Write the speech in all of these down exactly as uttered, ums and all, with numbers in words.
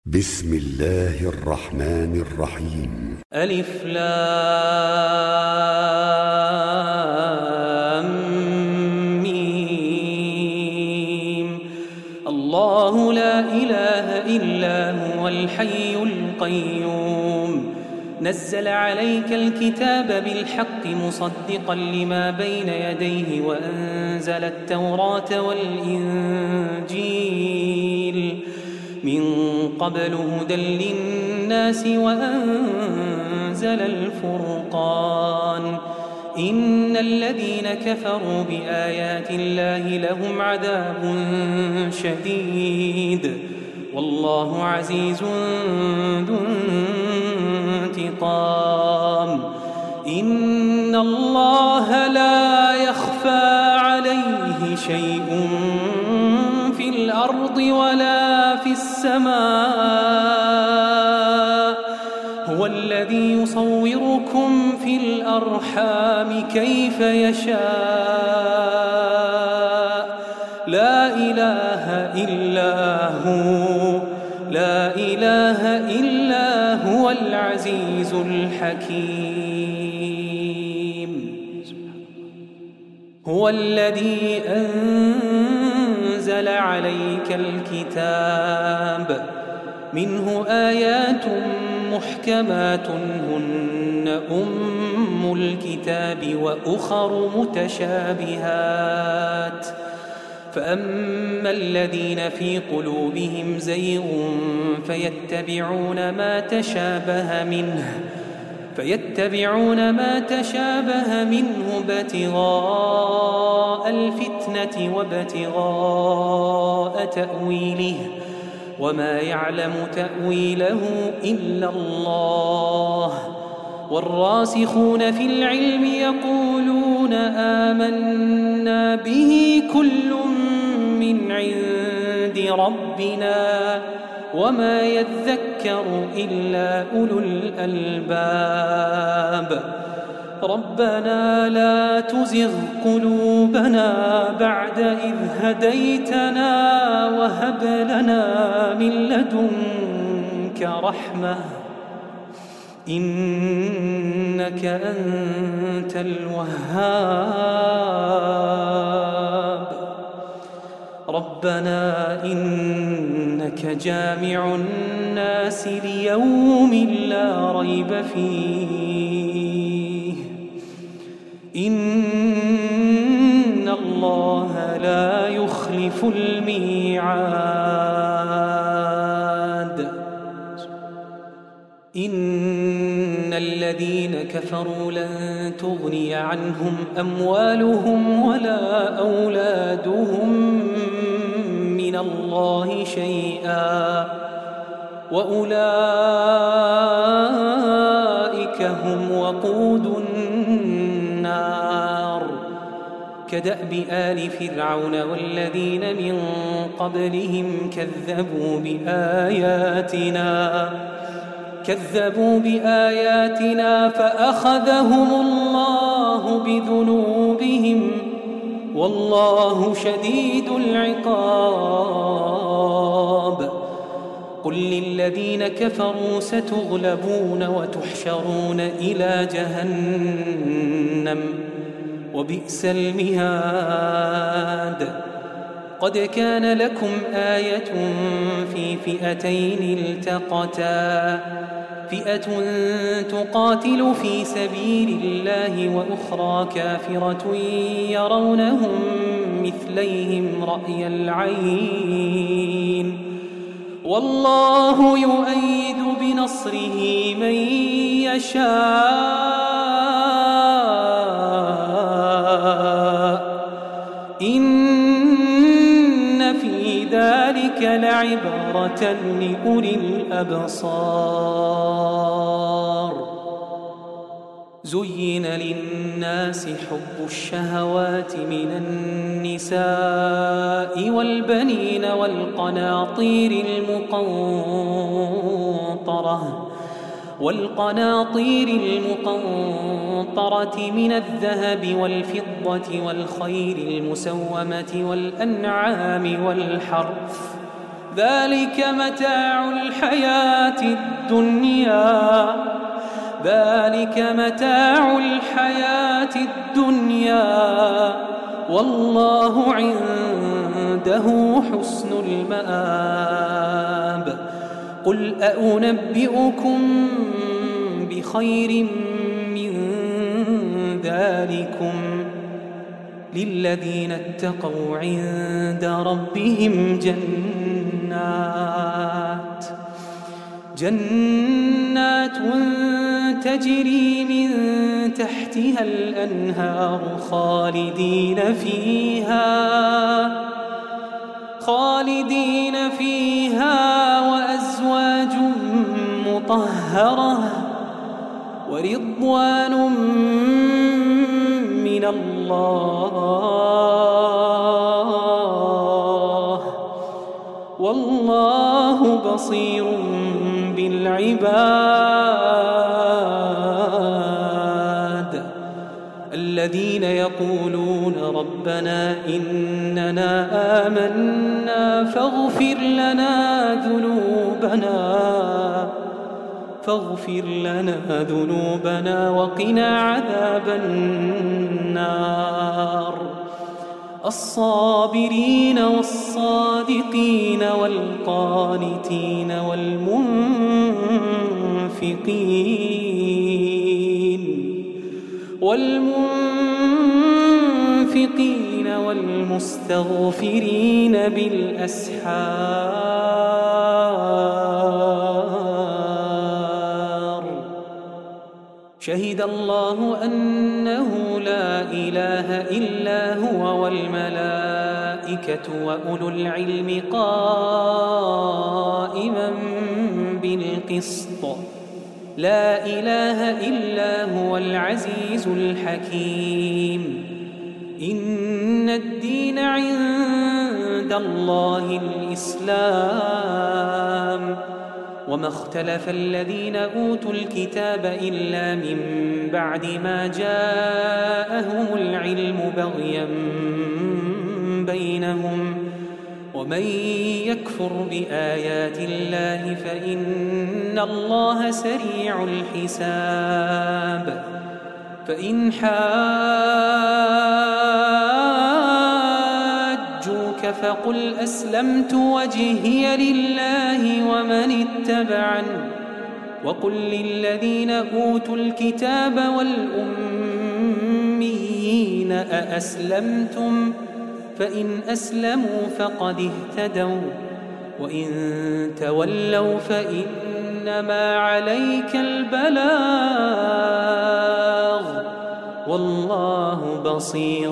بسم الله الرحمن الرحيم. ألف لام ميم. الله لا إله إلا هو الحي القيوم، نزل عليك الكتاب بالحق مصدقا لما بين يديه وأنزل التوراة والإنجيل من قبل هدى للناس وأنزل الفرقان. إن الذين كفروا بآيات الله لهم عذاب شديد والله عزيز ذو انتقام. إن الله لا يخفى عليه شيء في الأرض ولا في السماء، هو الذي يصوركم في الأرحام كيف يشاء. لا إله إلا هو لا إله إلا هو العزيز الحكيم. هو الذي أنزل عليك الكتاب منه آيات محكمات هن أم الكتاب وأخر متشابهات، فأما الذين في قلوبهم زيغ فيتبعون ما تشابه منه فيتبعون ما تشابه منه ابتغاء الفتنة وابتغاء تأويله وما يعلم تأويله إلا الله. والراسخون في العلم يقولون آمنا به كل من عند ربنا وما يذكر إلا أولو الألباب. ربنا لا تزغ قلوبنا بعد إذ هديتنا وهب لنا من لدنك رحمة إنك أنت الوهاب. ربنا إنك جامع الناس ليوم لا ريب فيه إن الله لا يخلف الميعاد. إن الذين كفروا لن تغني عنهم أموالهم ولا أولادهم من الله شيئا وأولئك هم وقود النار. كدأب آل فرعون والذين من قبلهم كذبوا بآياتنا كذبوا بآياتنا فأخذهم الله بذنوبهم والله شديد العقاب. قل للذين كفروا ستغلبون وتحشرون إلى جهنم وبئس المهاد. قد كان لكم آية في فئتين التقتا، فئة تقاتل في سبيل الله وأخرى كافرة يرونهم مثليهم رأي العين والله يؤيد بنصره من يشاء. إن في ذلك لعبرة لأولي الأبصار. زين للناس حب الشهوات من النساء والبنين والقناطير المقنطرة والقناطير المقنطرة من الذهب والفضة والخيل المسومة والأنعام والحرث ذلك متاع الحياة الدنيا ذلك متاع الحياة الدنيا والله عنده حسن المآب. قل أنبئكم بخير من ذلكم للذين اتقوا عند ربهم جنات جنات تجري من تحتها الأنهار خالدين فيها خالدين فيها وأزواج مطهرة ورضوان من الله والله بصير بالعباد. الذين يقولون ربنا إننا آمنا فاغفر لنا ذنوبنا فاغفر لنا ذنوبنا وقنا عذاب النار. الصابرين والصادقين والقانتين والمنفقين والمنفقين والمستغفرين بالأسحار. شهد الله أنه لا إله إلا هو والملائكة وأولو العلم قائما بالقسط لا إله إلا هو العزيز الحكيم. إن الدين عند الله الإسلام وما اختلف الذين أوتوا الكتاب إلا من بعد ما جاءهم العلم بغيا بينهم ومن يكفر بآيات الله فإن الله سريع الحساب. فإن حاجوك فقل أسلمت وجهي لله ومن اتبعني وقل للذين أوتوا الكتاب والأميين أأسلمتم فإن أسلموا فقد اهتدوا وإن تولوا فإنما عليك البلاغ والله بصير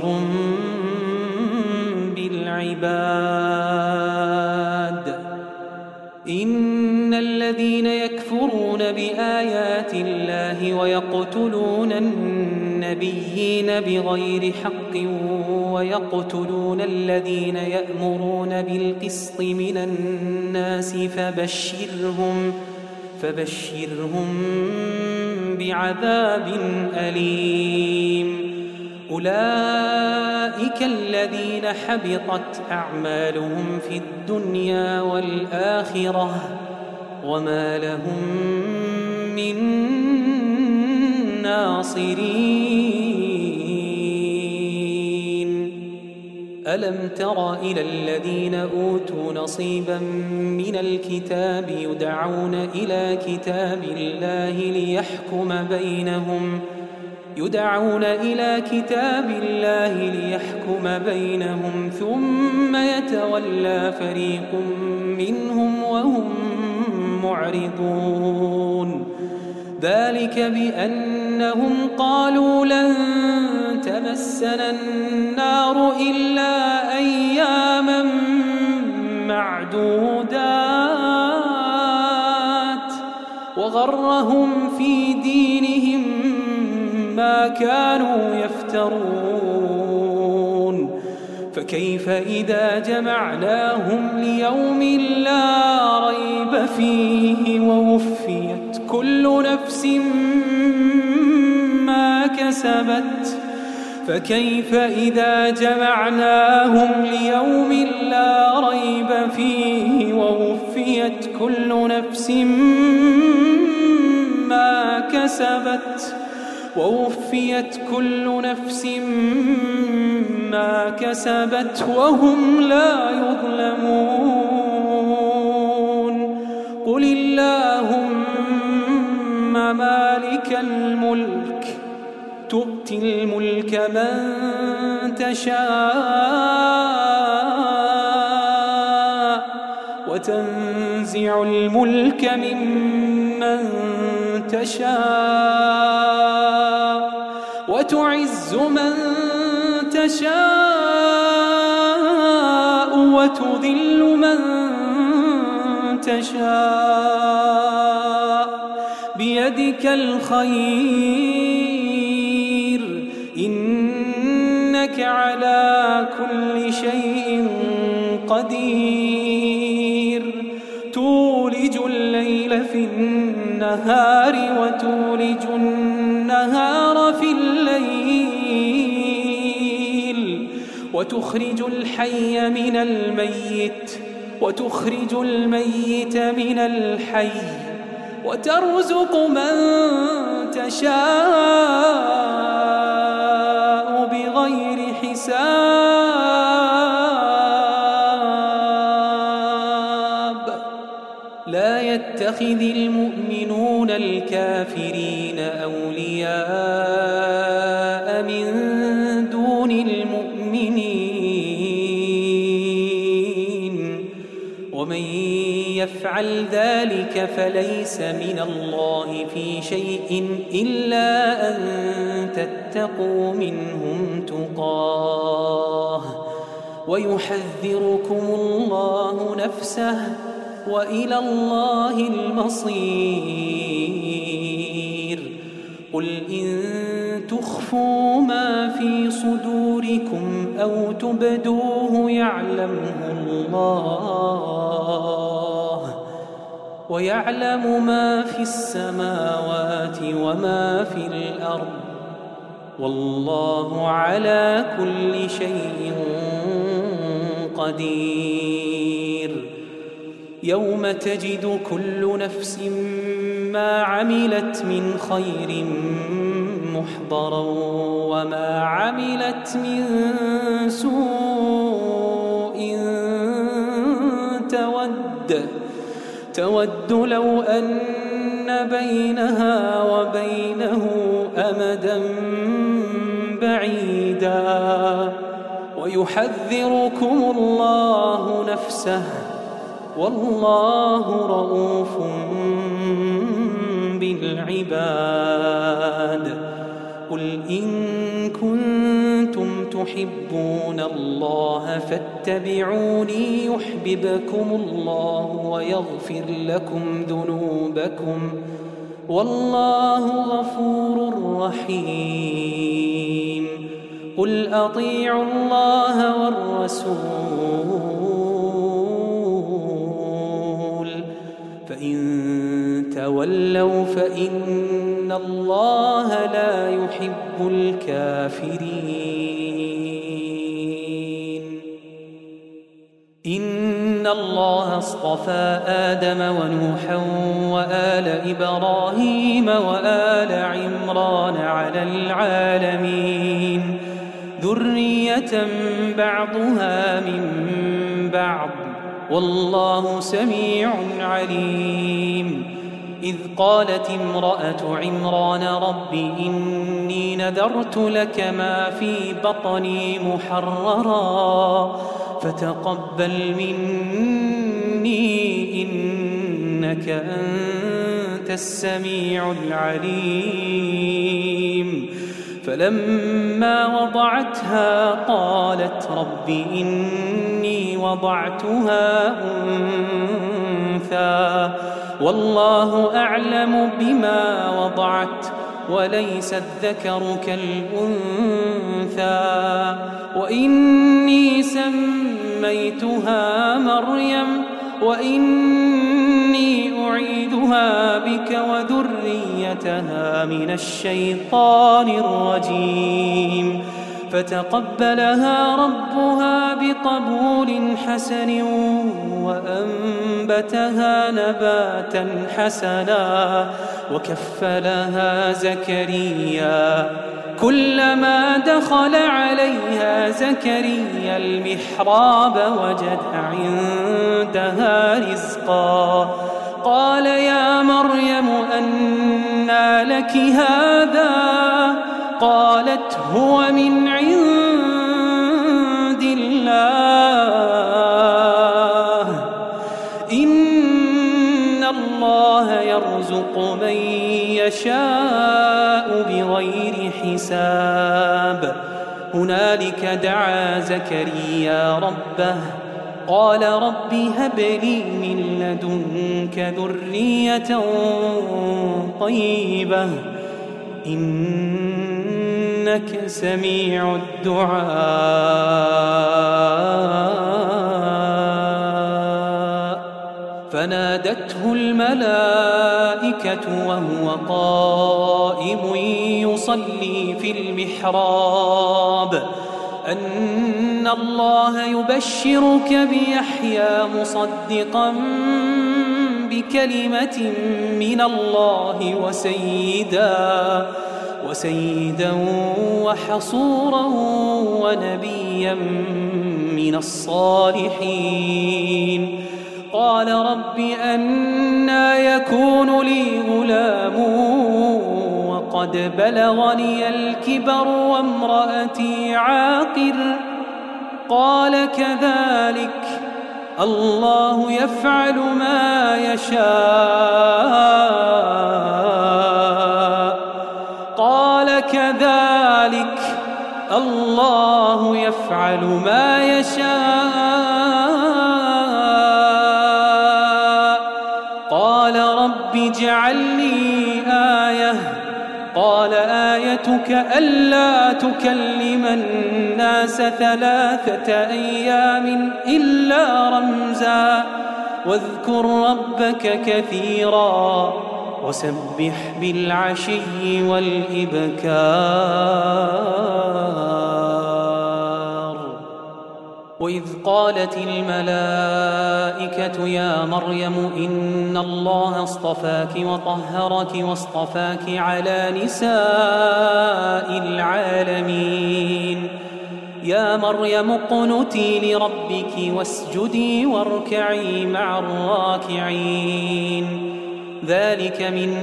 بالعباد. إن الذين يكفرون بآيات الله ويقتلون النبيين بغير حق ويقتلون الذين يأمرون بالقسط من الناس فبشرهم فبشرهم بعذاب أليم. أولئك الذين حبطت أعمالهم في الدنيا والآخرة وما لهم من ناصرين. ألم تر إلى الذين أوتوا نصيبا من الكتاب يدعون إلى كتاب الله ليحكم بينهم يدعون إلى كتاب الله ليحكم بينهم ثم يتولى فريق منهم وهم معرضون. ذلك بأنهم قالوا لن تمسنا النار إلا أياما معدودات وغرهم في دينهم ما كانوا يفترون. فكيف إذا جمعناهم ليوم لا ريب فيه ووفيت كل نفس ما كسبت فكيف إذا جمعناهم ليوم لا ريب فيه ووفيت كل نفس ما كسبت ووفيت كل نفس ما كسبت وهم لا يظلمون. قل اللهم مالك الملك تؤتي الملك من تشاء وتنزع الملك ممن تشاء وتعز من تشاء وتذل من تشاء بيدك الخير إنك على كل شيء قدير. تولج الليل في النهار وتولج النهار في الليل وتخرج الحي من الميت وتخرج الميت من الحي وترزق من تشاء بغير حساب. لا يتخذ المؤمنون الكافرين أولياء من دون المؤمنين ومن يفعل ذلك فليس من الله في شيء إلا أن تتقوا منهم تقاه ويحذركم الله نفسه وإلى الله المصير. قل إن تخفوا ما في صدوركم أو تبدوه يعلمه الله ويعلم ما في السماوات وما في الأرض والله على كل شيء قدير. يوم تجد كل نفس ما عملت من خير محضرا وما عملت من سوء تود تود لو أن بينها وبينه أمدا بعيدا ويحذركم الله نفسه والله رؤوف بالعباد. قل إن كنتم تحبون الله فاتبعوني يحببكم الله ويغفر لكم ذنوبكم والله غفور رحيم. قل أطيعوا الله والرسول فإن تولوا فإن الله لا يحب الكافرين. إن الله اصطفى آدم ونوحا وآل إبراهيم وآل عمران على العالمين ذرية بعضها من بعض والله سميع عليم. إذ قالت امرأة عمران رب إني نذرت لك ما في بطني محررا فتقبل مني إنك أنت السميع العليم. فلما وضعتها قالت رب إني وضعتها أنثى والله أعلم بما وضعت وليس الذكر كالأنثى وإني سميتها مريم وإني أعيذها بك وذريتها من الشيطان الرجيم. فتقبلها ربها بقبول حسن وأنبتها نباتا حسنا وكفلها زكريا. كلما دخل عليها زكريا المحراب وجد عندها رزقا. قال يا مريم أنى لك هذا؟ قالت هو من عند الله إن الله يرزق من يشاء بغير حساب. هنالك دعا زكريا ربه قال رب هب لي من لدنك ذرية طيبة إنك سميع الدعاء. فنادته الملائكة وهو قائم يصلي في المحراب أن الله يبشرك بيحيى مصدقا بكلمة من الله وسيدا وسيدا وحصورا ونبيا من الصالحين. قال رب أنى يكون لي غلام وقد بلغني الكبر وامرأتي عاقر؟ قال كذلك الله يفعل ما يشاء. قال كذلك الله يفعل ما يشاء. قال رب اجعل لي آية. قال آيتك ألا تكلم الناس ثلاثة أيام إلا رمزا واذكر ربك كثيرا وسبح بالعشي والإبكار. وإذ قالت الملائكة يا مريم إن الله اصطفاك وطهرك واصطفاك على نساء العالمين. يا مريم اقنتي لربك واسجدي واركعي مع الراكعين. ذلك من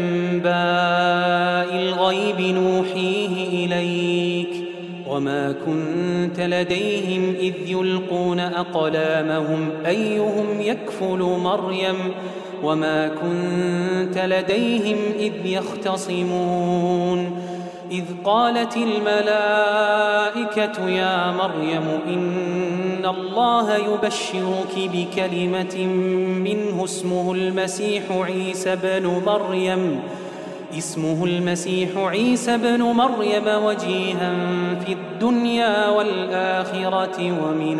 أنباء الغيب نوحيه إليك وما كنت لديهم إذ يلقون أقلامهم أيهم يكفل مريم وما كنت لديهم إذ يختصمون. إذ قالت الملائكة يا مريم إن الله يبشرك بكلمة منه اسمه المسيح عيسى بن مريم اسمه المسيح عيسى بن مريم وجيها في الدنيا والآخرة ومن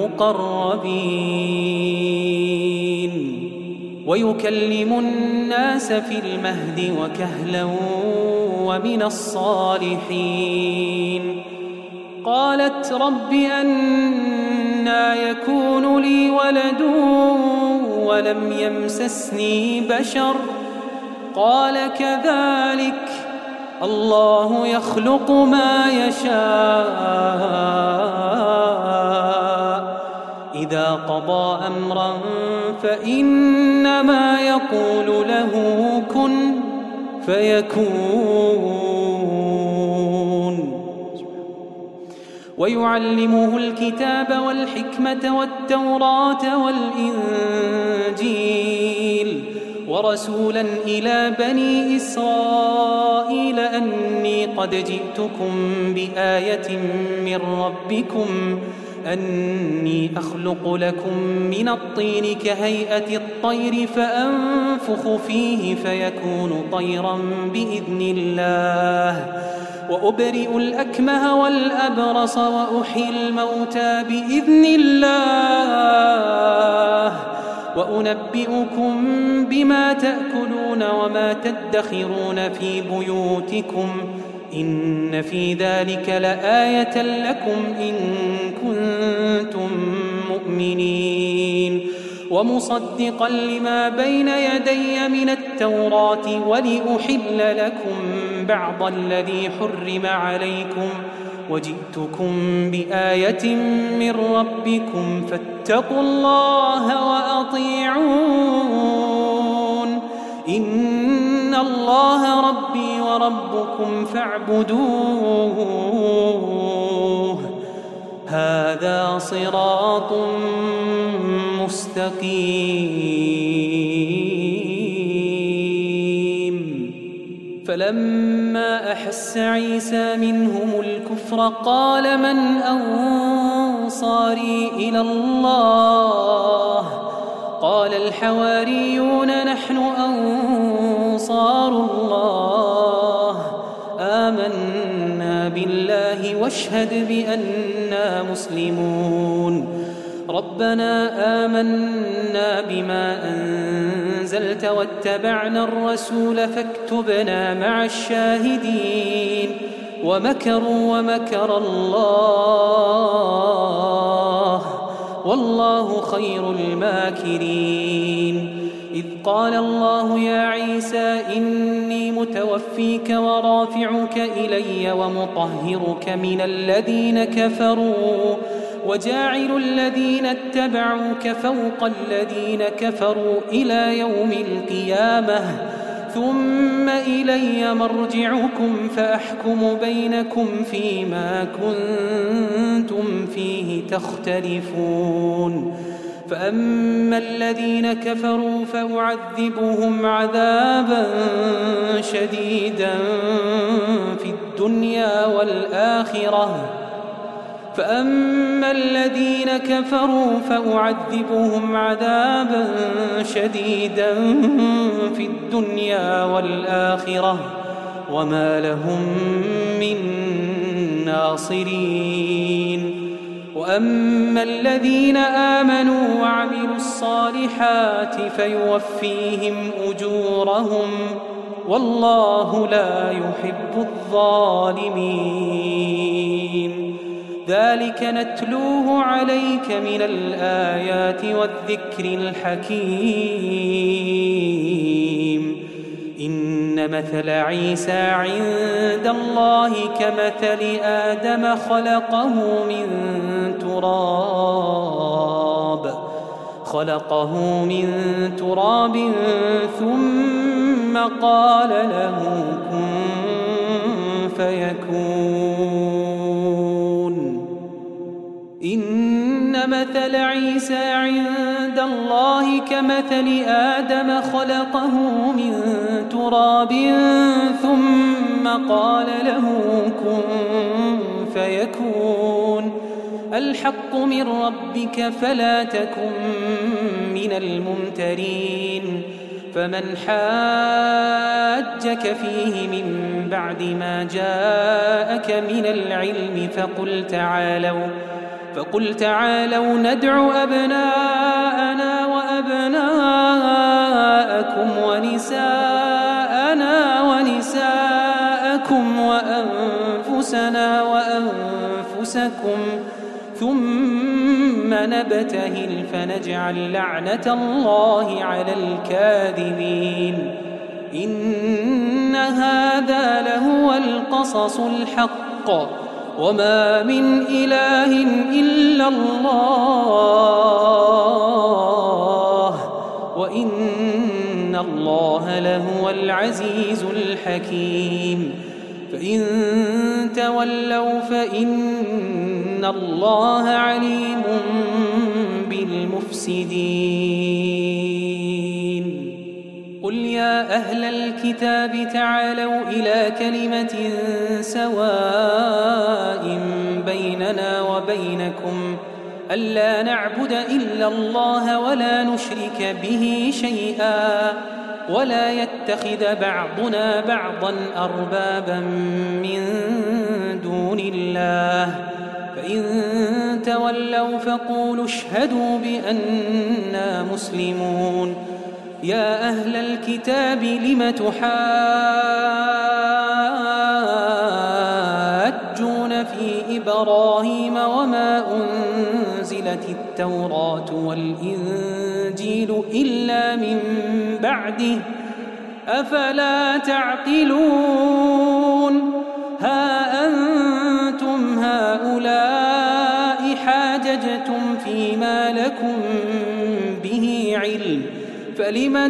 المقربين ويكلم الناس في المهد وكهلا ومن الصالحين. قالت رب أنى يكون لي ولد ولم يمسسني بشر؟ قال كذلك الله يخلق ما يشاء إذا قضى أمرا فإنما يقول له كن فيكون. ويعلمه الكتاب والحكمة والتوراة والإنجيل ورسولا إلى بني إسرائيل أني قد جئتكم بآية من ربكم أني أخلق لكم من الطين كهيئة الطير فأنفخ فيه فيكون طيرا بإذن الله وأبرئ الأكمه والأبرص وأحيي الموتى بإذن الله وأنبئكم بما تأكلون وما تدخرون في بيوتكم إن في ذلك لآية لكم إن كنتم مؤمنين ومصدقا لما بين يدي من التوراة ولأحل لكم بعض الذي حرم عليكم وجئتكم بآية من ربكم فاتقوا الله وأطيعون إن الله ربي وربكم فاعبدوه هذا صراط مستقيم. فلما أحس عيسى منهم الكفر قال من أنصاري إلى الله قال الحواريون نحن أنصار الله آمنا بالله واشهد بأننا مسلمون ربنا آمنا بما أنزلت واتبعنا الرسول فاكتبنا مع الشاهدين ومكروا ومكر الله والله خير الماكرين. إذ قال الله يا عيسى إني متوفيك ورافعك إلي ومطهرك من الذين كفروا وجاعل الذين اتبعوك فوق الذين كفروا إلى يوم القيامة ثم إلي مرجعكم فأحكم بينكم فيما كنتم فيه تختلفون. فأما الذين كفروا فأعذبهم عذابا شديدا في الدنيا والآخرة فأما الذين كفروا فأعذبهم عذابا شديدا في الدنيا والآخرة وما لهم من ناصرين. وأما الذين آمنوا وعملوا الصالحات فيوفيهم أجورهم والله لا يحب الظالمين. ذلك نتلوه عليك من الآيات والذكر الحكيم. إن مثل عيسى عند الله كمثل آدم خلقه من تراب خلقه من تراب ثم قال له كن فيكون. إن مثل عيسى عند الله كمثل آدم خلقه من تراب ثم قال له كن فيكون. الحق من ربك فلا تكن من الممترين. فمن حاجك فيه من بعد ما جاءك من العلم فقل تعالوا فقل تعالوا ندع أبناءنا وأبناءكم ونساءنا ونساءكم وأنفسنا وأنفسكم ثم نبتهل فنجعل لعنة الله على الكاذبين. إن هذا لهو القصص الحق وما من إله إلا الله وإن الله لهو العزيز الحكيم. فإن تولوا فإن الله عليم بالمفسدين. قل يا أهل الكتاب تعالوا إلى كلمة سواء بيننا وبينكم ألا نعبد إلا الله ولا نشرك به شيئا ولا يتخذ بعضنا بعضا أربابا من دون الله. فإن تولوا فقولوا اشهدوا بأننا مسلمون. يا أهل الكتاب لم تحاجون إبراهيم وما أنزلت التوراة والإنجيل إلا من بعده أفلا تعقلون ها أنتم هؤلاء حاججتم فيما لكم به علم فلم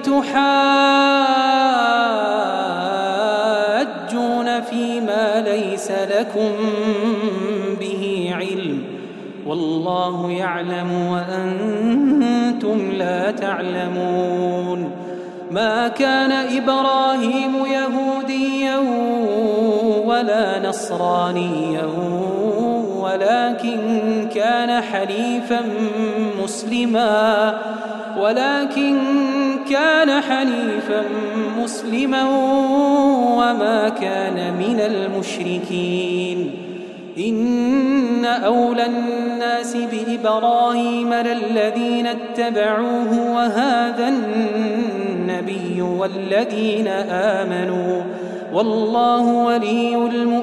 تحاجون فيما ليس لكم به علم والله يعلم وأنتم لا تعلمون ما كان إبراهيم يهوديا ولا نصرانيا ولكن كان حنيفا مسلما ولكن كان حنيفا مسلما وما كان من المشركين إن أولى الناس بإبراهيم للذين اتبعوه وهذا النبي والذين آمنوا والله ولي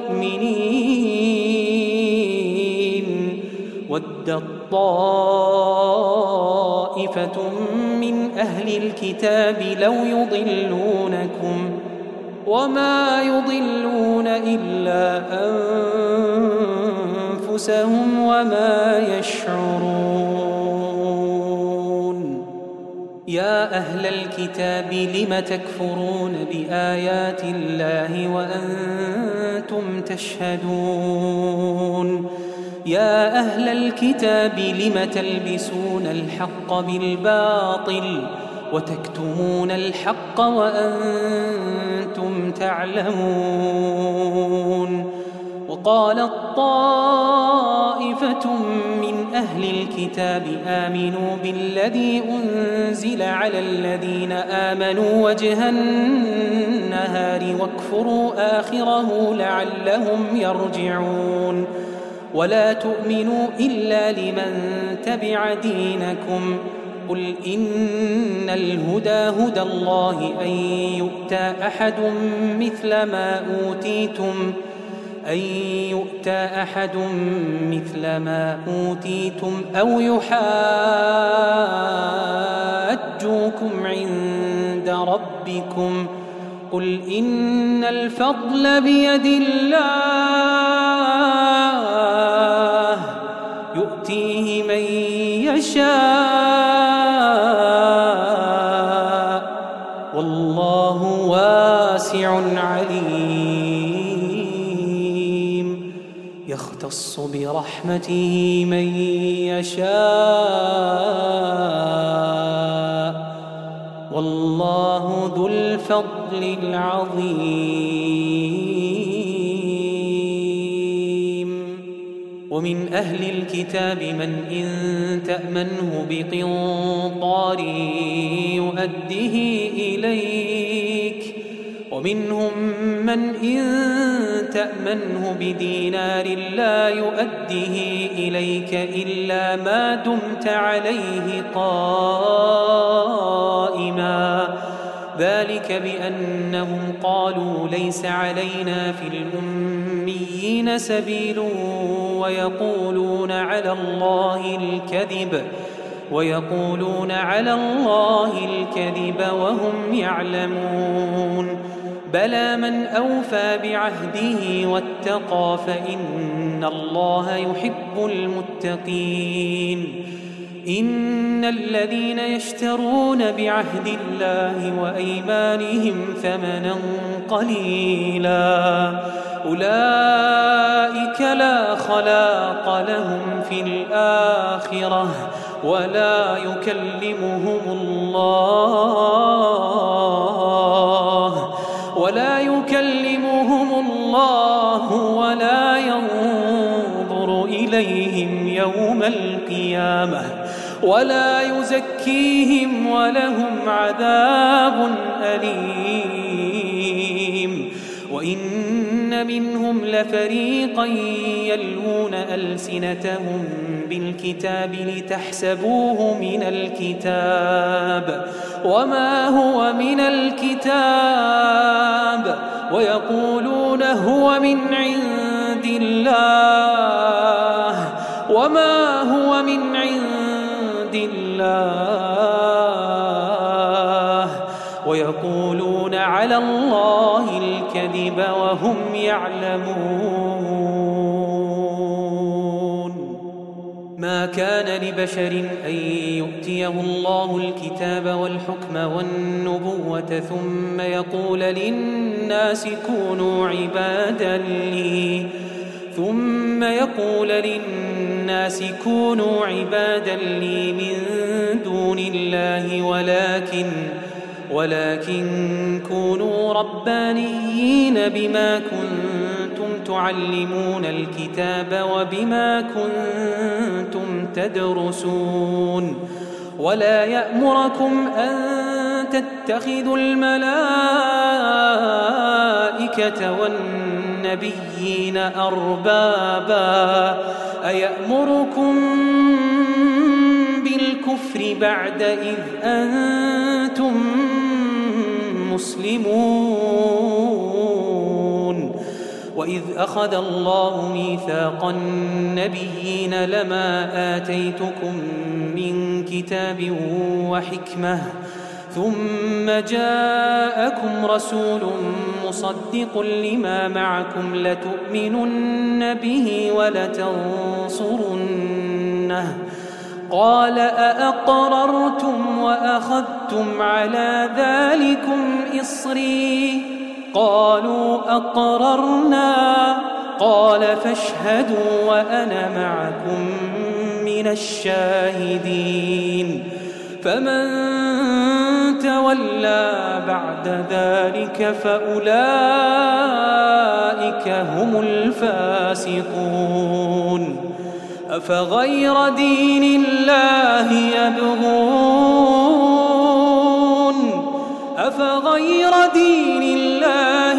المؤمنين ودت طائفة من أهل الكتاب لو يضلونكم وما يضلون إلا أنفسهم وما يشعرون يا أهل الكتاب لم تكفرون بآيات الله وأنتم تشهدون يا أهل الكتاب لم تلبسون الحق بالباطل وتكتمون الحق وأنتم تعلمون وقالت طائفة من أهل الكتاب آمنوا بالذي أنزل على الذين آمنوا وجه النهار واكفروا آخره لعلهم يرجعون ولا تؤمنوا إلا لمن تبع دينكم قل إن الهدى هدى الله أن يؤتى أحد مثل ما أوتيتم أن يؤتى أحد مثل ما أوتيتم أو يحاجوكم عند ربكم قل إن الفضل بيد الله يؤتيه من يشاء والله واسع عليم يختص برحمته من يشاء والله ذو الفضل العظيم ومن أهل الكتاب من إن تأمنه بقنطار يؤده إليك ومنهم من إن تأمنه بدينار لا يؤده إليك إلا ما دمت عليه قائما ذلك بأنهم قالوا ليس علينا في الأميين سبيل ويقولون على الله الكذب ويقولون على الله الكذب وهم يعلمون بلى من أوفى بعهده واتقى فإن الله يحب المتقين إن الذين يشترون بعهد الله وأيمانهم ثمنا قليلا أولئك لا خلاق لهم في الآخرة ولا يكلمهم الله ولا يكلمهم الله ولا ينظر إليهم يوم القيامة ولا يزكيهم ولهم عذاب أليم وإن منهم لفريقا يلوون ألسنتهم بالكتاب لتحسبوه من الكتاب وما هو من الكتاب ويقولون هو من عند الله وما هو من عند الله ويقولون على الله الكذب وهم يعلمون. ما كان لبشر أن يؤتيه الله الكتاب والحكم والنبوة ثم يقول للناس كونوا عبادا لي ثم يقول للناس كونوا عبادا لي من دون الله ولكن ولكن كونوا ربانيين بما كنتم تعلمون الكتاب وبما كنتم تدرسون. ولا يأمركم أن تتخذوا الملائكة والنبيين أربابا أيأمركم بالكفر بعد إذ أنتم مسلمون. وإذ أخذ الله ميثاق النبيين لما آتيتكم من كتاب وحكمة ثم جاءكم رسول مصدق لما معكم لتؤمنن به ولتنصرنه قال أأقررتم وأخذتم على ذلكم إصري قالوا أقررنا قال فاشهدوا وأنا معكم من الشاهدين. فمن تولى بعد ذلك فأولئك هم الفاسقون. أفغير دين الله يبغون أفغير دين الله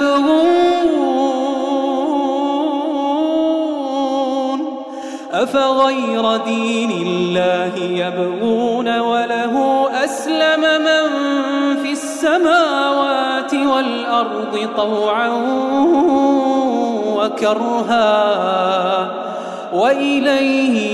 يبغون أفغير دين الله يبغون وله أسلم من في السماوات والأرض طوعا وكرها وإليه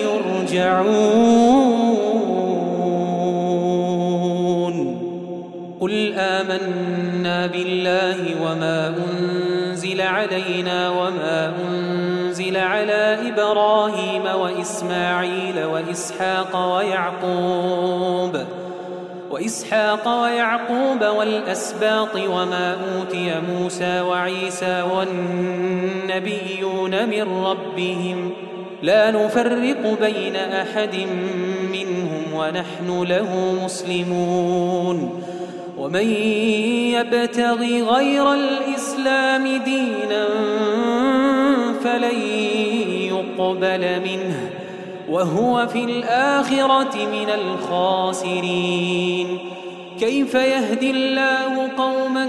يرجعون. قل آمنا بالله وما أنزل علينا وما أنزل على إبراهيم وإسماعيل وإسحاق ويعقوب وإسحاق ويعقوب والأسباط وما أوتي موسى وعيسى والنبيون من ربهم لا نفرق بين أحد منهم ونحن له مسلمون. ومن يبتغي غير الإسلام دينا فلن يقبل منه وهو في الآخرة من الخاسرين. كيف يهدي الله قوما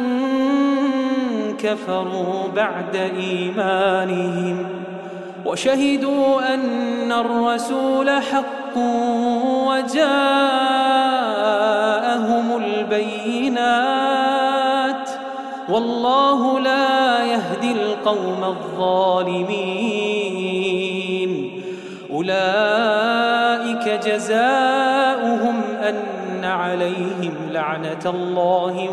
كفروا بعد إيمانهم وشهدوا أن الرسول حق وجاءهم البينات والله لا يهدي القوم الظالمين. أولئك جزاؤهم أن عليهم لعنة الله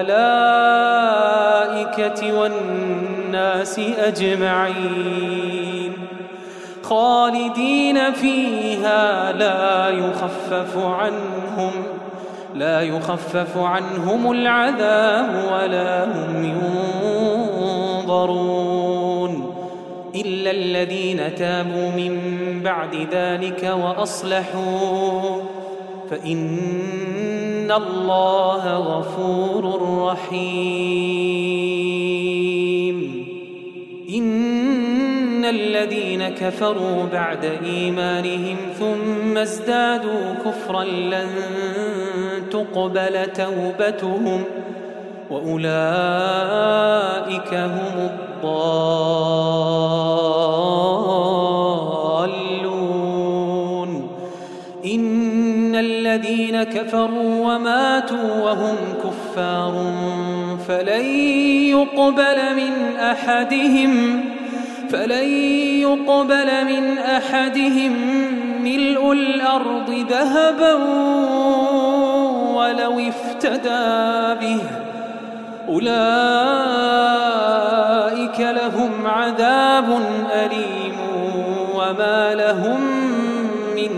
والملائكة والناس أجمعين خالدين فيها لا يخفف عنهم لا يخفف عنهم العذاب ولا هم ينظرون إلا الذين تابوا من بعد ذلك وأصلحوا فإن الله غفور رحيم. إن الذين كفروا بعد إيمانهم ثم ازدادوا كفرا لن تقبل توبتهم وأولئك هم الضالون. إن الذين كفروا وماتوا وهم كفار فلن يقبل من أحدهم فلن يقبل من أحدهم ملء الأرض ذهبا ولو افتدى به أولئك لهم عذاب أليم وما لهم من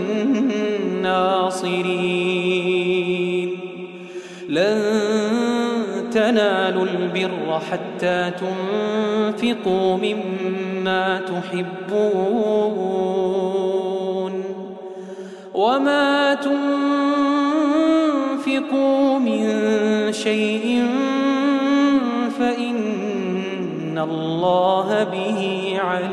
ناصرين لن تنالوا البر حتى تنفقوا مما تحبون وما تنفقوا من شيء فإن الله به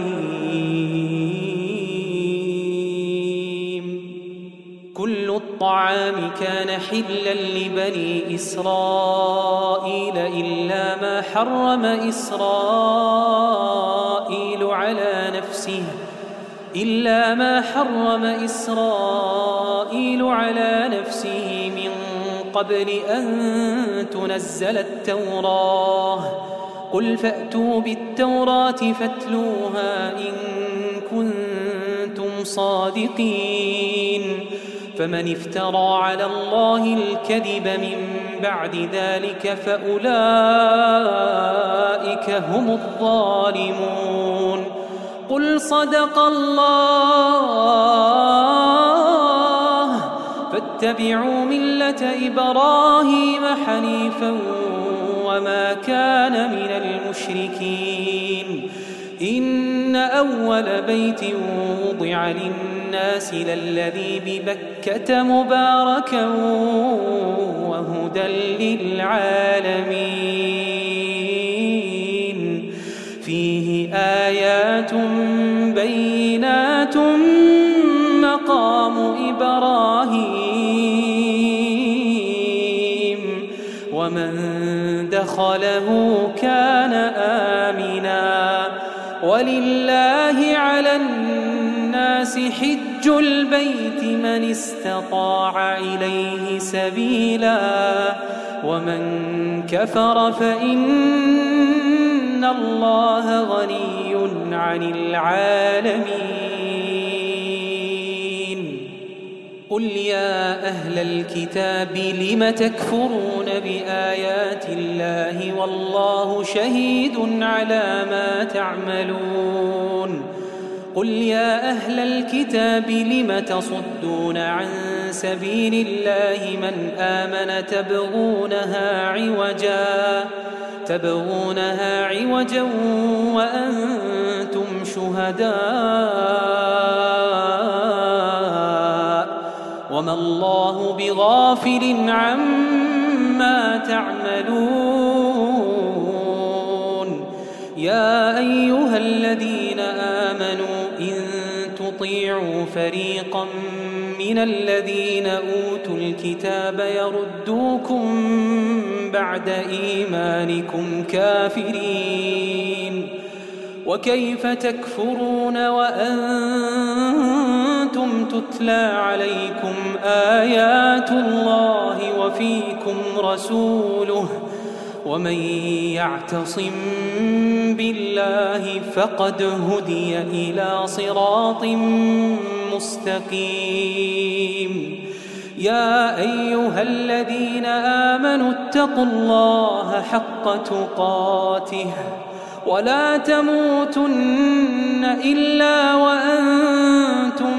عليم. كل الطعام كان حلا لبني إسرائيل إلا ما حرم إسرائيل على نفسه إلا ما حرم إسرائيل على نفسه من قبل أن تنزل التوراة قل فأتوا بالتوراة فاتلوها إن كنتم صادقين فمن افترى على الله الكذب من بعد ذلك فأولئك هم الظالمون. قل صدق الله فاتبعوا ملة إبراهيم حنيفا وما كان من المشركين. إن أول بيت وضع للناس للذي ببكة مباركا وهدى للعالمين فيه آيات بينات مقام إبراهيم ومن دخله كان آمنا ولله على الناس حج البيت من استطاع إليه سبيلا ومن كفر فإن الله غني عن العالمين. قل يا أهل الكتاب لم تكفرون بآيات الله والله شهيد على ما تعملون. قل يا أهل الكتاب لم تصدون عن سبيل الله من آمن تبغونها عوجا تبغونها عوجا وأنتم شهداء وما الله بغافل عما تعملون. يا أيها الذين آمنوا إن تطيعوا فريقا من الذين أوتوا الكتاب يردوكم بعد إيمانكم كافرين وكيف تكفرون وأنتم تتلى عليكم آيات الله وفيكم رسوله ومن يعتصم بالله فقد هدي إلى صراط مستقيم. يا أيها الذين آمنوا اتقوا الله حق تقاته ولا تموتن إلا وأنتم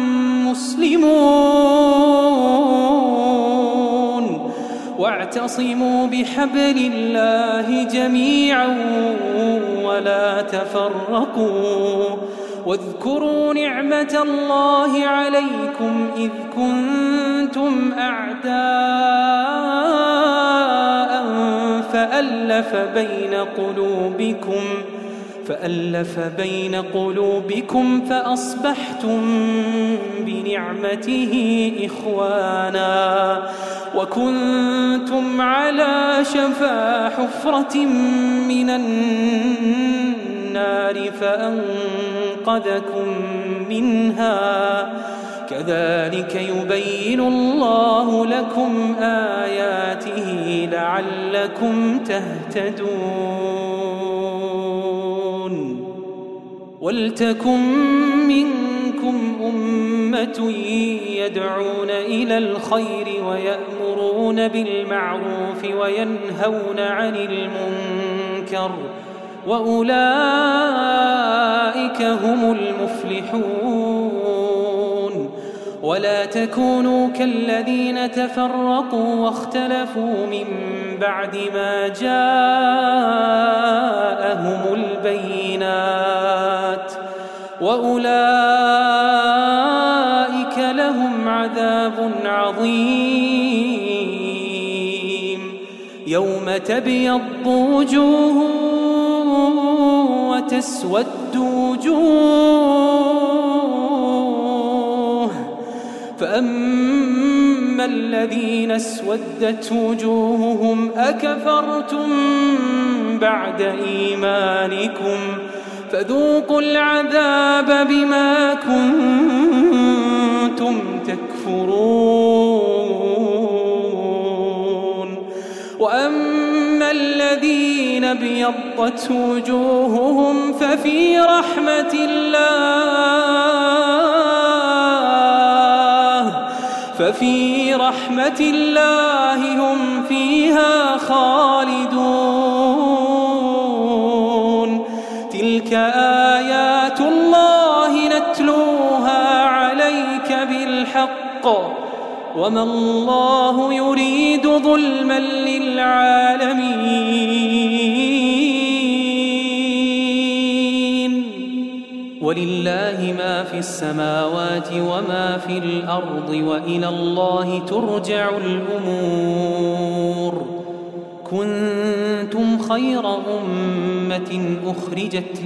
مسلمون واعتصموا بحبل الله جميعا ولا تفرقوا واذكروا نعمة الله عليكم إذ كنتم أعداء فألف بين قلوبكم فألف بين قلوبكم فأصبحتم بنعمته إخوانا وكنتم على شفا حفرة من النار فأنقذكم منها كذلك يبين الله لكم آياته لعلكم تهتدون. ولتكن منكم أمة يدعون إلى الخير ويأمرون بالمعروف وينهون عن المنكر وأولئك هم المفلحون. ولا تكونوا كالذين تفرقوا واختلفوا من بعد ما جاءهم البينات وأولئك لهم عذاب عظيم. يوم تبيض وجوه وتسود وجوه، فأما الذين اسودت وجوههم أكفرتم بعد إيمانكم فذوقوا العذاب بما كنتم تكفرون. وأما الذين ابيضت وجوههم ففي رحمة الله ففي رحمة الله هم فيها خالدون. تلك آيات الله نتلوها عليك بالحق وما الله يريد ظلما للعالمين. ولله ما في السماوات وما في الأرض وإلى الله ترجع الأمور. كنتم خير أمة أخرجت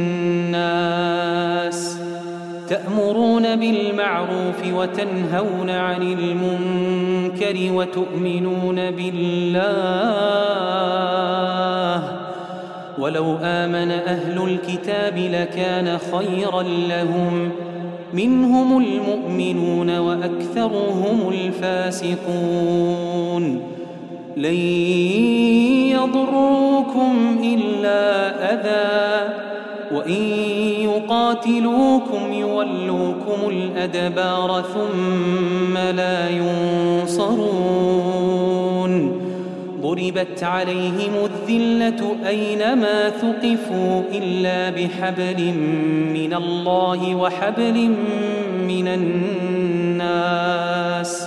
للناس تأمرون بالمعروف وتنهون عن المنكر وتؤمنون بالله. ولو آمن أهل الكتاب لكان خيرا لهم منهم المؤمنون وأكثرهم الفاسقون. لن يضروكم إلا أذى وإن يقاتلوكم يولوكم الأدبار ثم لا ينصرون. ضربت عليهم الذلة أينما ثقفوا إلا بحبل من الله وحبل من الناس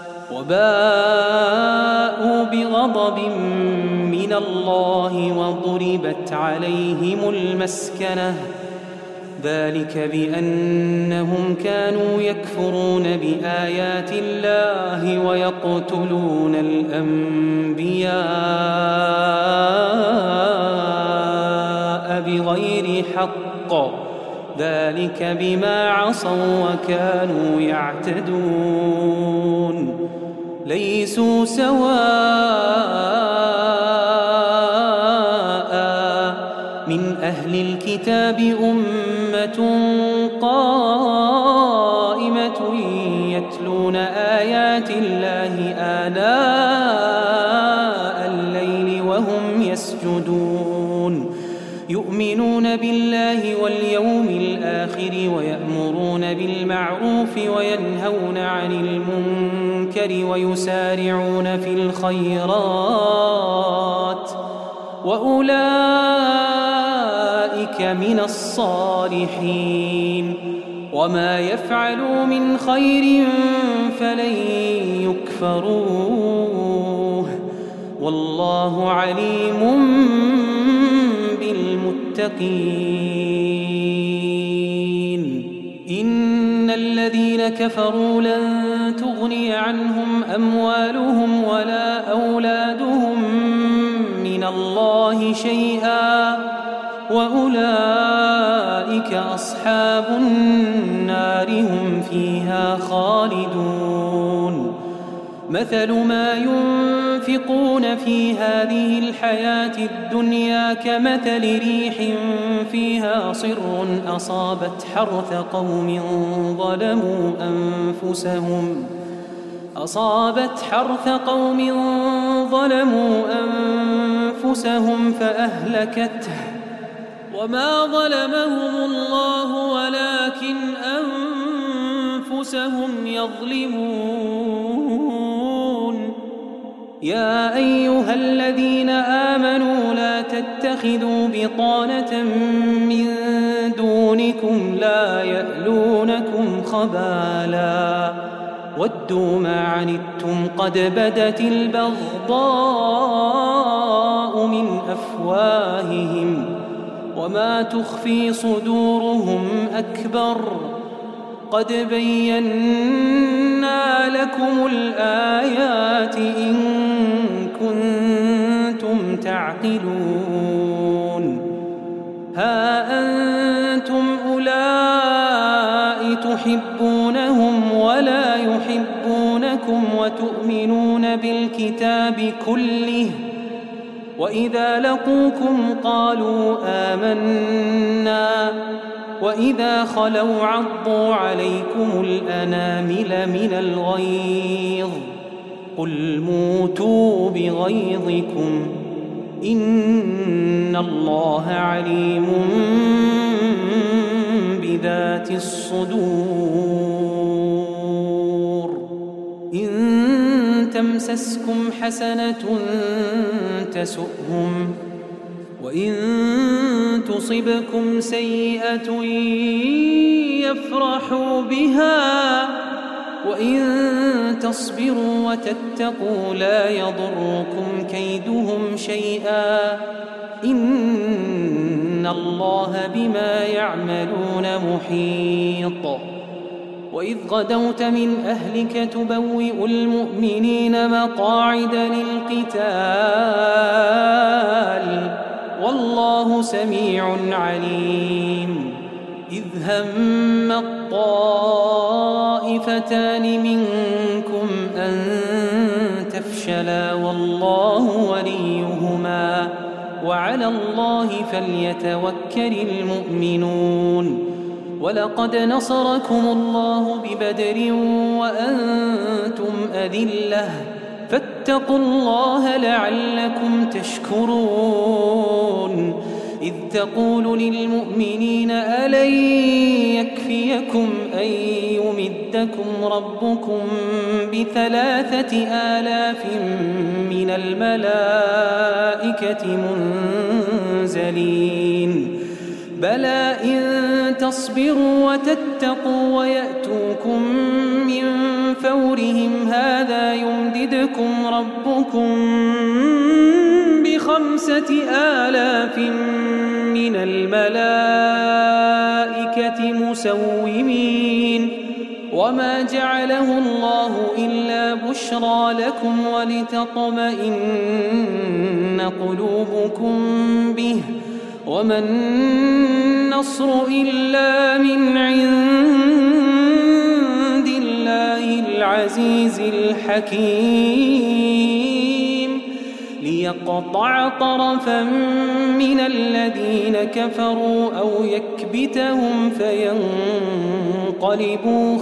وباءوا بغضب من الله وضربت عليهم المسكنة ذلك بأنهم كانوا يكفرون بآيات الله ويقتلون الأنبياء بغير حق ذلك بما عصوا وكانوا يعتدون. ليسوا سواء من أهل الكتاب أمة قائمة يتلون آيات الله آناء الليل وهم يسجدون يؤمنون بالله واليوم الآخر ويأمرون بالمعروف وينهون عن المنكر ويسارعون في الخيرات وأولئك من الصالحين. وما يفعلوا من خير فلن يكفروه والله عليم بالمتقين. إن الذين كفروا لن تغني عنهم أموالهم ولا أولادهم من الله شيئا وأولئك أصحاب النار هم فيها خالدون. مثل ما ينفقون في هذه الحياة الدنيا كمثل ريح فيها صر أصابت حرث قوم ظلموا أنفسهم أصابت حرث قوم ظلموا أنفسهم فأهلكته وما ظلمهم الله ولكن أنفسهم يظلمون. يا أيها الذين آمنوا لا تتخذوا بطانة من دونكم لا يألونكم خبالا ودوا ما عنتم قد بدت البغضاء من أفواههم وما تخفي صدورهم أكبر قد بينا لكم الآيات إن كنتم تعقلون. ها أنتم أولئك تحبونهم ولا يحبونكم وتؤمنون بالكتاب كله وإذا لقوكم قالوا آمنا وإذا خلوا عضوا عليكم الأنامل من الغيظ قل موتوا بغيظكم إن الله عليم بذات الصدور. إن تمسسكم حسنة تسؤهم وإن تصبكم سيئة يفرحوا بها وإن تصبروا وتتقوا لا يضركم كيدهم شيئا إن الله بما يعملون محيط. وإذ غدوت من أهلك تبوئ المؤمنين مقاعد للقتال والله سميع عليم. إذ هم الطائفتان منكم أن تفشلا والله وليهما وعلى الله فليتوكل المؤمنون. ولقد نصركم الله ببدر وأنتم أذلة فاتقوا الله لعلكم تشكرون. إذ تقول للمؤمنين ألن يكفيكم أن يمدكم ربكم بثلاثة آلاف من الملائكة منزلين بلى إن تصبروا وتتقوا ويأتوكم من فورهم هذا يمددكم ربكم بخمسة آلاف من الملائكة مسومين وما جعله الله إلا بشرى لكم ولتطمئن قلوبكم به وما النصر إلا من عند الله العزيز الحكيم ليقطع طرفا من الذين كفروا أو يكبتهم فينقلبوا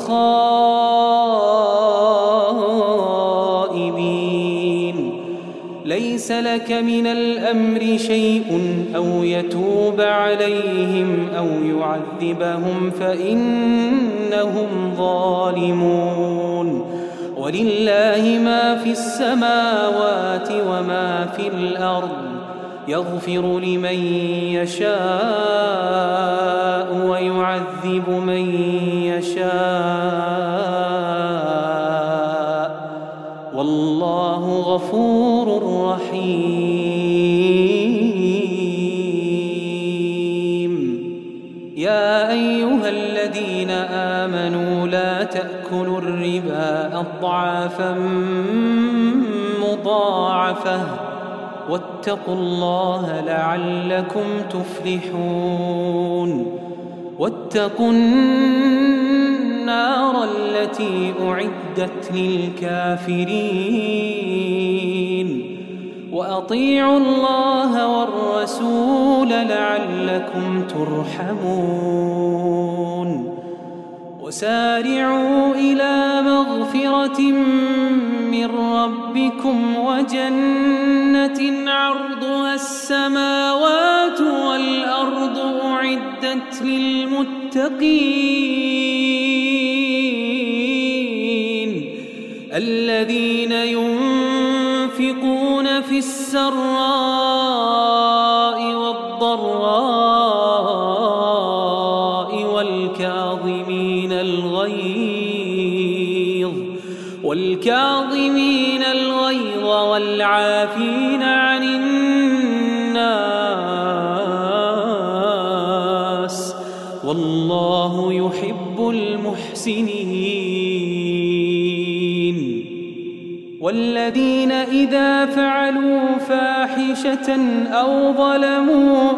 خائبين. ليس لك من الأمر شيء أو يتوب عليهم أو يعذبهم فإنهم ظالمون. ولله ما في السماوات وما في الأرض يغفر لمن يشاء ويعذب من يشاء والله غفور رحيم. يا أيها الذين آمنوا لا تأكلوا الربا أضعافا مضاعفة واتقوا الله لعلكم تفلحون. واتقوا النار التي أعدت للكافرين وأطيعوا الله والرسول لعلكم ترحمون. وسارعوا إلى مغفرة من ربكم وجنة عرضها السماوات والأرض أعدت للمتقين الذين ينفقون في السراء والضراء والكاظمين الغيظ والكاظمين الغيظ والعافين عن الناس والله يحب المحسنين والذين إذا فعلوا فاحشة أو ظلموا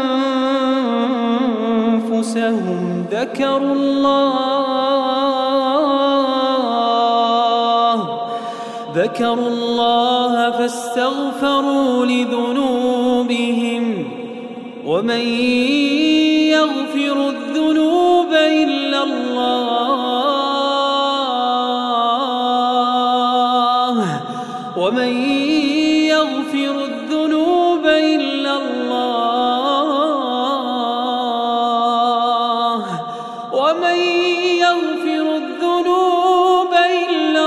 أنفسهم ذكروا الله ذكروا الله فاستغفروا لذنوبهم ومن يغفر الذنوب إلا الله ومن يغفر الذنوب إلا الله ومن يغفر الذنوب إلا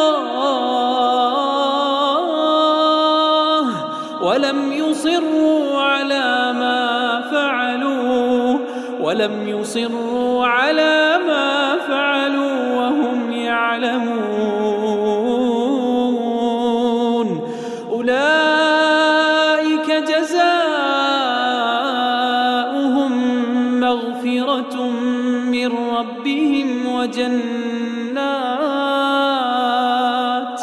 الله ولم يصروا على ما فعلوا ولم يصروا على ما فعلوا وهم يعلمون أولئك جزاؤهم مغفرة من ربهم وجنات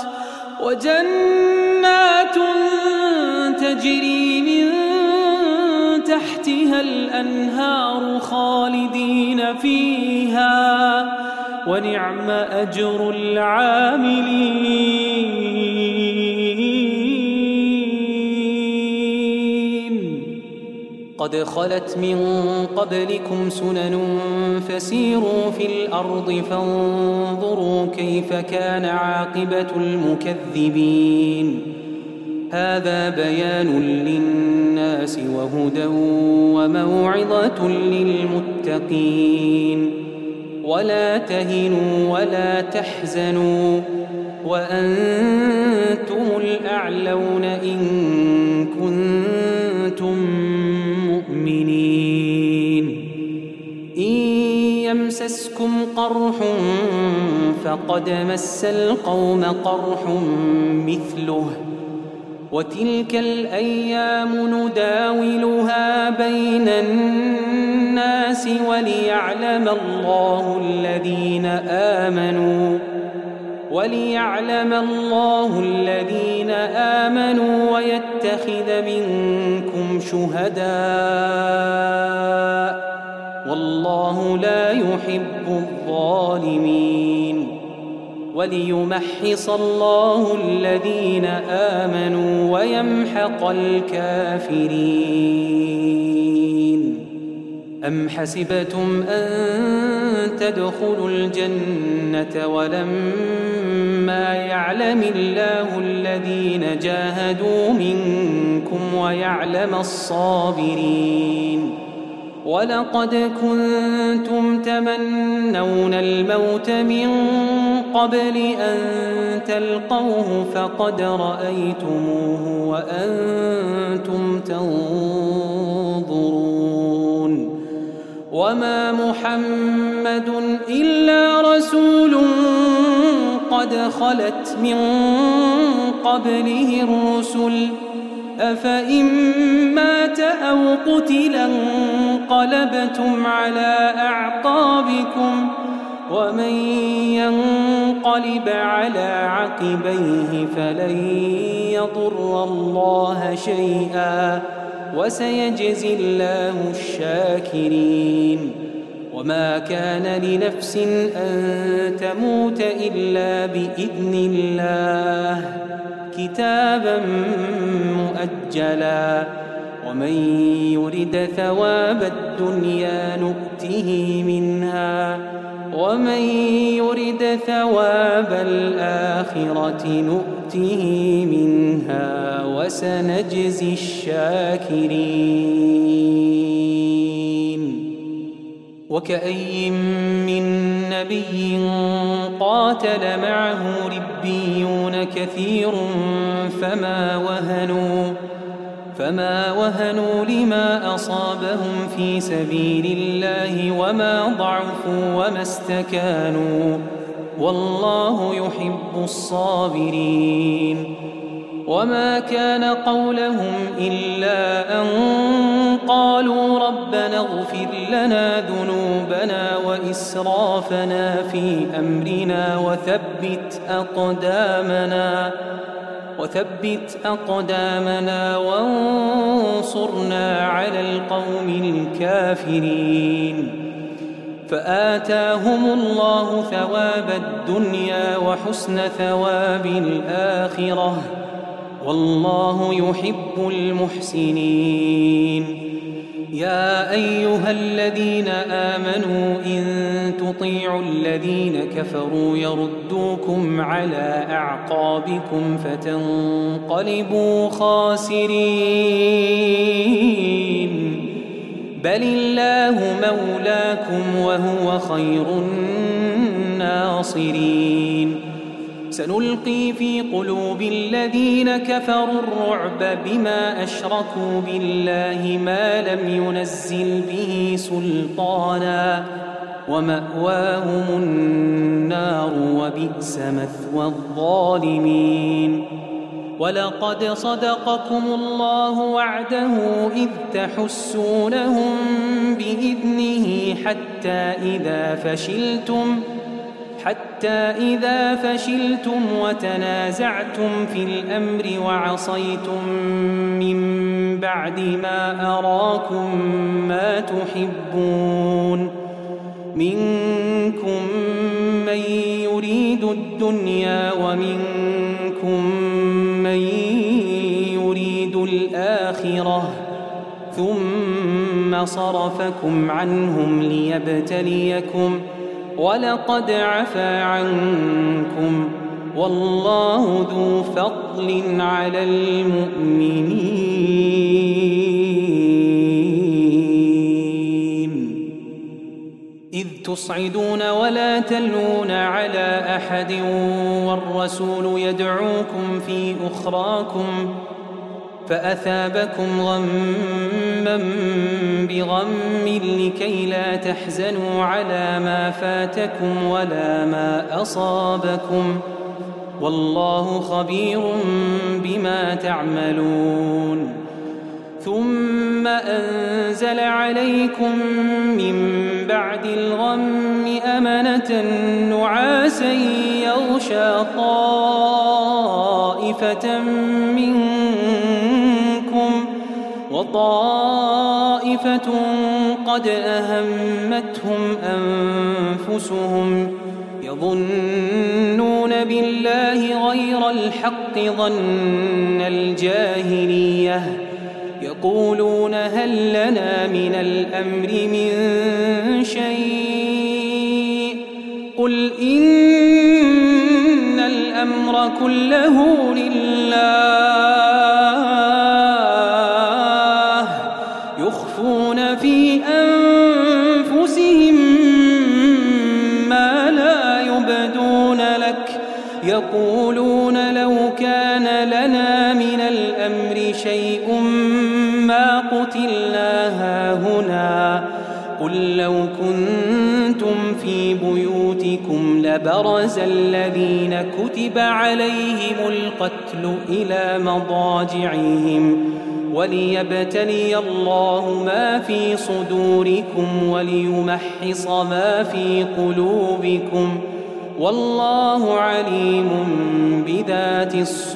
وجنات تجري من تحتها الأنهار خالدين فيها ونعم أجر العاملين قد خلت من قبلكم سنن فسيروا في الأرض فانظروا كيف كان عاقبة المكذبين هذا بيان للناس وهدى وموعظة للمتقين ولا تهنوا ولا تحزنوا وأنتم الأعلون إن كنتم مؤمنين إن يمسسكم قرح فقد مس القوم قرح مثله وتلك الأيام نداولها بين الناس وليعلم الله الذين آمنوا وليعلم الله الذين آمنوا ويتخذ منكم شهداء والله لا يحب الظالمين وليمحص الله الذين آمنوا ويمحق الكافرين أم حسبتم أن تدخلوا الجنة ولما يعلم الله الذين جاهدوا منكم ويعلم الصابرين ولقد كنتم تمنون الموت من قبل أن تلقوه فقد رأيتموه وأنتم تنظرون وما محمد إلا رسول قد خلت من قبله الرسل أفإن مات أو قتل انقلبتم على أعقابكم ومن ينقلب على عقبيه فلن يضر الله شيئا وسيجزي الله الشاكرين وما كان لنفس أن تموت إلا بإذن الله كتابا مؤجلا ومن يرد ثواب الدنيا نؤته منها ومن يرد ثواب الآخرة نؤته منها وسنجزي الشاكرين وكأي من نبي قاتل معه ربيون كثير فما وهنوا فما وهنوا لما أصابهم في سبيل الله وما ضعفوا وما استكانوا والله يحب الصابرين. وما كان قولهم إلا أن قالوا ربنا اغفر لنا ذنوبنا وإسرافنا في أمرنا وثبت أقدامنا وثبت أقدامنا وانصرنا على القوم الكافرين. فآتاهم الله ثواب الدنيا وحسن ثواب الآخرة والله يحب المحسنين. يا أيها الذين آمنوا إن تطيعوا الذين كفروا يردوكم على أعقابكم فتنقلبوا خاسرين. بل الله مولاكم وهو خير الناصرين. سنلقي في قلوب الذين كفروا الرعب بما أشركوا بالله ما لم ينزل به سلطانا ومأواهم النار وبئس مثوى الظالمين. ولقد صدقكم الله وعده إذ تحسونهم بإذنه حتى إذا فشلتم حتى إذا فشلتم وتنازعتم في الأمر وعصيتم من بعد ما أراكم ما تحبون منكم من يريد الدنيا ومنكم من يريد الآخرة ثم صرفكم عنهم ليبتليكم ولقد عفا عنكم والله ذو فضل على المؤمنين. إذ تصعدون ولا تلون على أحد والرسول يدعوكم في أخراكم فأثابكم غما بغم لكي لا تحزنوا على ما فاتكم ولا ما أصابكم والله خبير بما تعملون. ثم أنزل عليكم من بعد الغم أمنة نعاسا يغشى طائفة منكم وطائفة قد أهمتهم أنفسهم يظنون بالله غير الحق ظن الجاهلية يقولون هل لنا من الأمر من شيء قل إن الأمر كله لله يخفون في أنفسهم ما لا يبدون لك يقولون لو كان لنا من الأمر شيء ما قتلنا هاهنا قل لو كنتم في بيوتكم لبرز الذين كتب عليهم القتل إلى مضاجعهم وليبتلي الله ما في صدوركم وليمحص ما في قلوبكم والله عليم بذات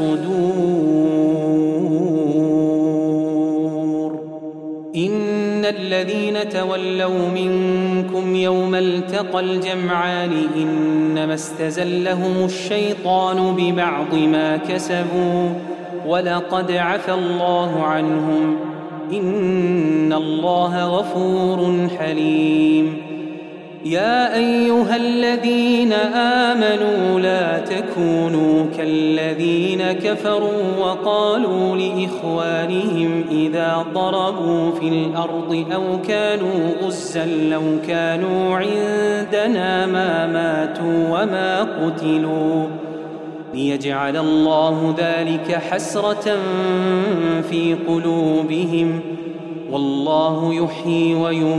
الصدور. إن الذين تولوا منكم يوم التقى الجمعان إنما استزلهم الشيطان ببعض ما كسبوا ولقد عفى الله عنهم إن الله غفور حليم. يا أيها الذين آمنوا لا تكونوا كالذين كفروا وقالوا لإخوانهم إذا ضربوا في الأرض أو كانوا غزا لو كانوا عندنا ما ماتوا وما قتلوا ليجعل الله ذلك حسرة في قلوبهم والله يحيي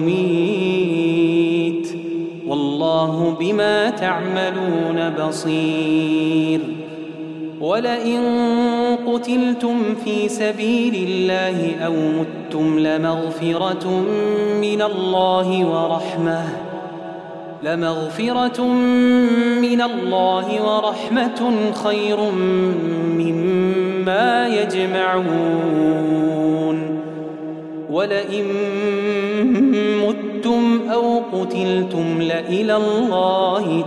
ويميت والله بما تعملون بصير ولئن قتلتم في سبيل الله أو متم لمغفرة من الله ورحمة لمغفرة من الله ورحمة خير مما يجمعون ولئن متم أو قتلتم لإلى الله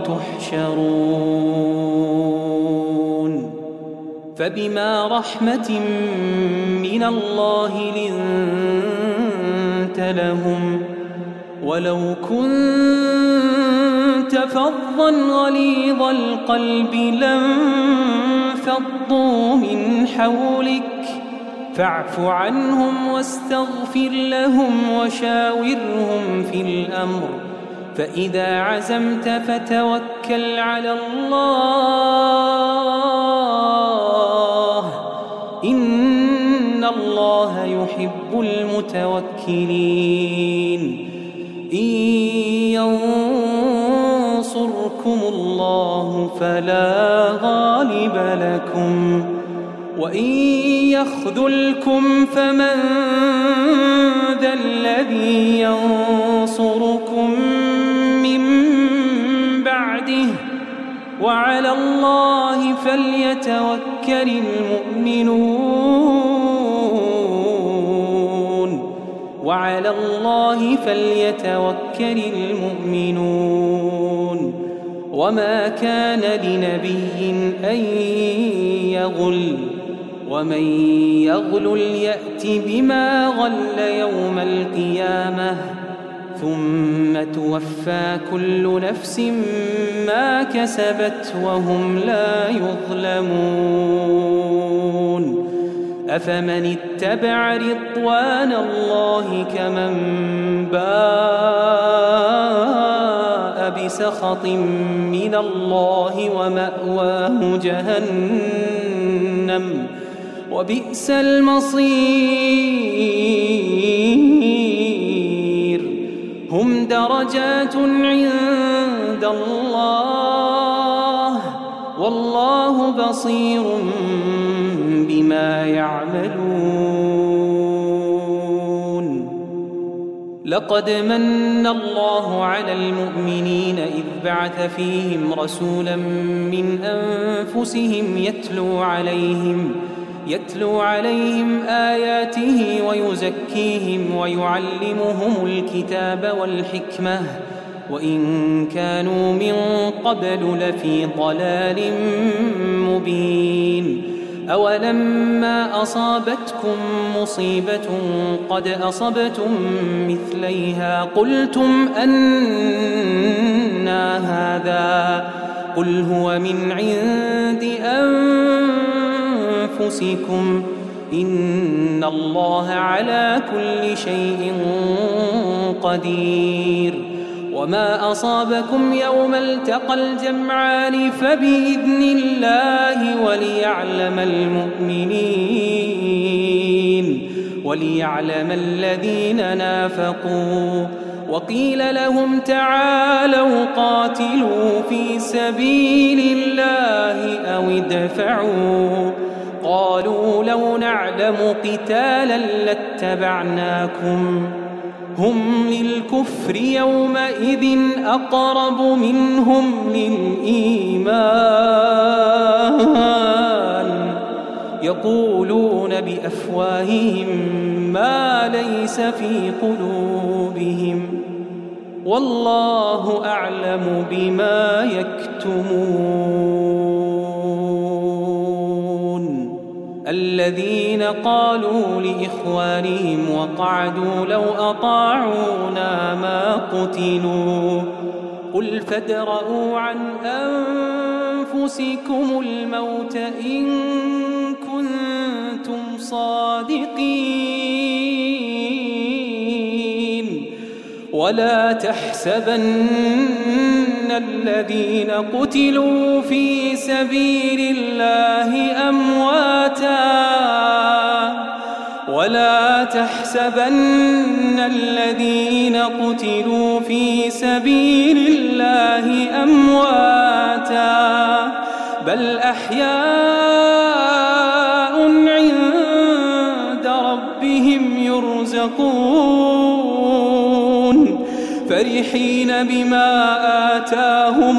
تحشرون فبما رحمة من الله لنت لهم ولو كنت فظا غليظ القلب لانفضوا من حولك فاعف عنهم واستغفر لهم وشاورهم في الأمر فإذا عزمت فتوكل على الله إن الله يحب المتوكلين إن ينصركم الله فلا غالب لكم وإن يخذلكم فمن ذا الذي ينصركم من بعده وعلى الله فليتوكل المؤمنون وعلى الله فليتوكل المؤمنون وما كان لنبي أن يغل ومن يغل يأت بما غل يوم القيامة ثم توفى كل نفس ما كسبت وهم لا يظلمون أفمن اتبع رضوان الله كمن باء بسخط من الله ومأواه جهنم وبئس المصير هم درجات عند الله والله بصير بما يعملون لقد من الله على المؤمنين إذ بعث فيهم رسولا من أنفسهم يتلو عليهم يتلو عليهم آياته ويزكيهم ويعلمهم الكتاب والحكمة وإن كانوا من قبل لفي ضلال مبين أولما أصابتكم مصيبة قد أصبتم مثليها قلتم أنى هذا قل هو من عند أنفسكم إن الله على كل شيء قدير وما أصابكم يوم التقى الجمعان فبإذن الله وليعلم المؤمنين وليعلم الذين نافقوا وقيل لهم تعالوا قاتلوا في سبيل الله أو ادفعوا قالوا لو نعلم قتالا لاتبعناكم هم للكفر يومئذ أقرب منهم للإيمان يقولون بأفواههم ما ليس في قلوبهم والله أعلم بما يكتمون الذين قالوا لإخوانهم وقعدوا لو أطاعونا ما قتلوا قل فادرءوا عن أنفسكم الموت إن كنتم صادقين ولا تحسبن الذين قتلوا في سبيل الله أمواتا ولا تحسبن الذين قتلوا في سبيل الله أمواتا بل أحياء عند ربهم يرزقون فرحين بما آتاهم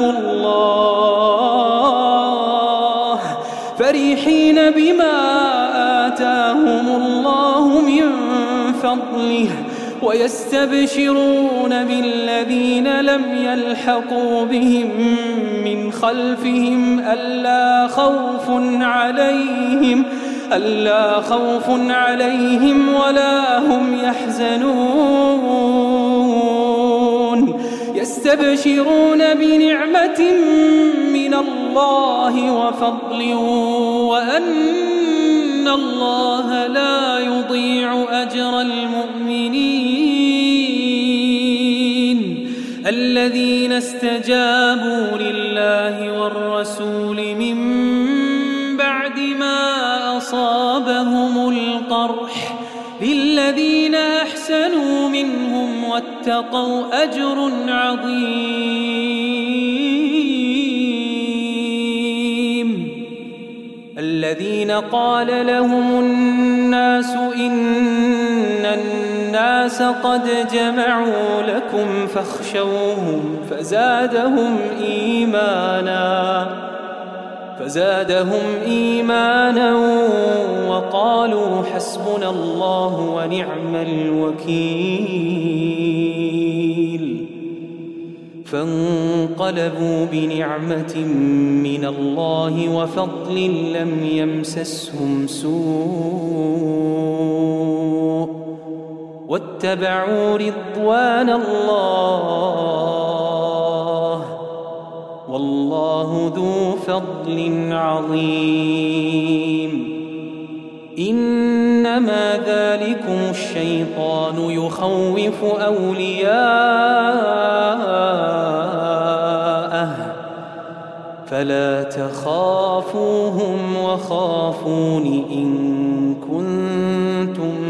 الله فرحين بما آتاهم الله من فضله ويستبشرون بالذين لم يلحقوا بهم من خلفهم ألا خوف عليهم ألا خوف عليهم ولا هم يحزنون يستبشرون بنعمة من الله وفضل وأن الله لا يضيع أجر المؤمنين الذين استجابوا لله والرسول من بعد ما أصابهم القرح للذين أحسنوا منهم واتقوا أجر عظيم الذين قال لهم الناس إن الناس قد جمعوا لكم فاخشوهم فزادهم إيمانا فزادهم إيمانا وقالوا حسبنا الله ونعم الوكيل فانقلبوا بنعمة من الله وفضل لم يمسسهم سوء واتبعوا رضوان الله والله ذو فضل عظيم إنما ذلكم الشيطان يخوف أولياءه فلا تخافوهم وخافون إن كنتم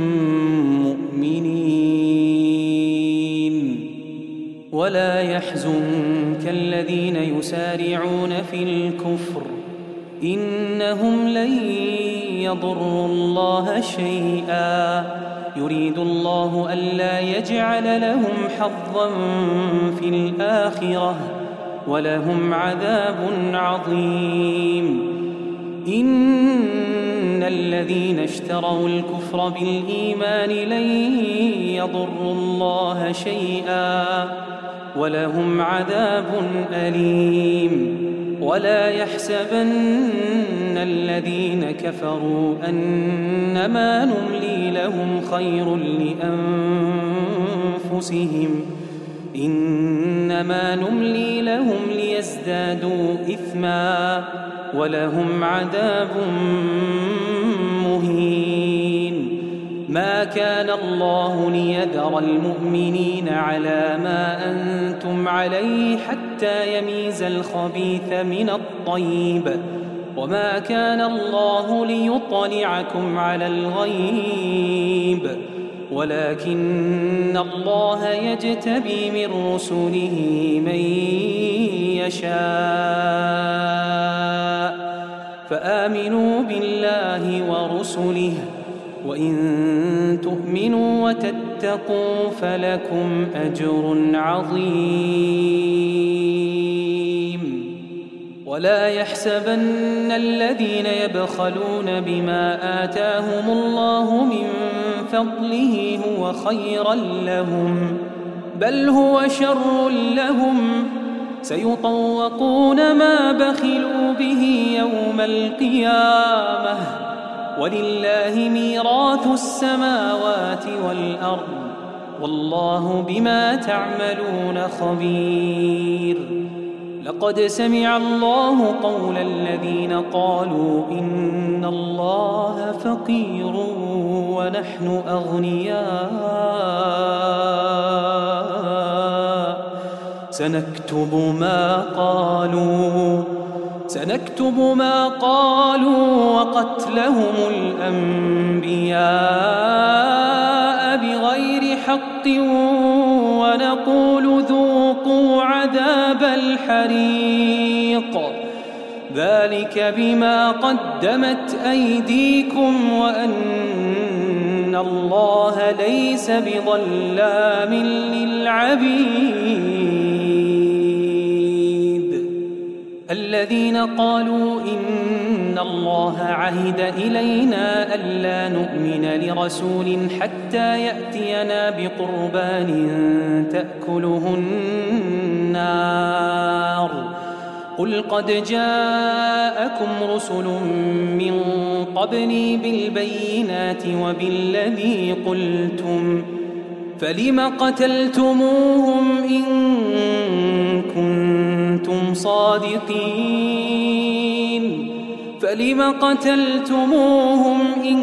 مؤمنين ولا يحزنك الذين يسارعون في الكفر إنهم لن يضروا الله شيئا يريد الله ألا يجعل لهم حظا في الآخرة ولهم عذاب عظيم إن الذين اشتروا الكفر بالإيمان لن يضروا الله شيئا ولهم عذاب أليم ولا يحسبن الذين كفروا أنما نملي لهم خير لأنفسهم إنما نملي لهم ليزدادوا إثما ولهم عذاب مهين ما كان الله ليذر المؤمنين على ما أنتم عليه حتى يميز الخبيث من الطيب وما كان الله ليطلعكم على الغيب ولكن الله يجتبي من رسله من يشاء فآمنوا بالله ورسله وإن تؤمنوا وتتقوا فلكم أجر عظيم ولا يحسبن الذين يبخلون بما آتاهم الله من فضله هو خيرا لهم بل هو شر لهم سيطوقون ما بخلوا به يوم القيامة ولله ميراث السماوات والأرض والله بما تعملون خبير. لقد سمع الله قول الذين قالوا إن الله فقير ونحن أغنياء سنكتب ما قالوا سنكتب ما قالوا وقتلهم الأنبياء بغير حق ونقول ذوقوا عذاب الحريق ذلك بما قدمت أيديكم وأن الله ليس بظلام للعبيد. الذين قالوا إن الله عهد إلينا ألا نؤمن لرسول حتى يأتينا بقربان تأكله النار قل قد جاءكم رسل من قبلي بالبينات وبالذي قلتم فلم قتلتموهم إن كنتم صادقين فلم قتلتموهم إن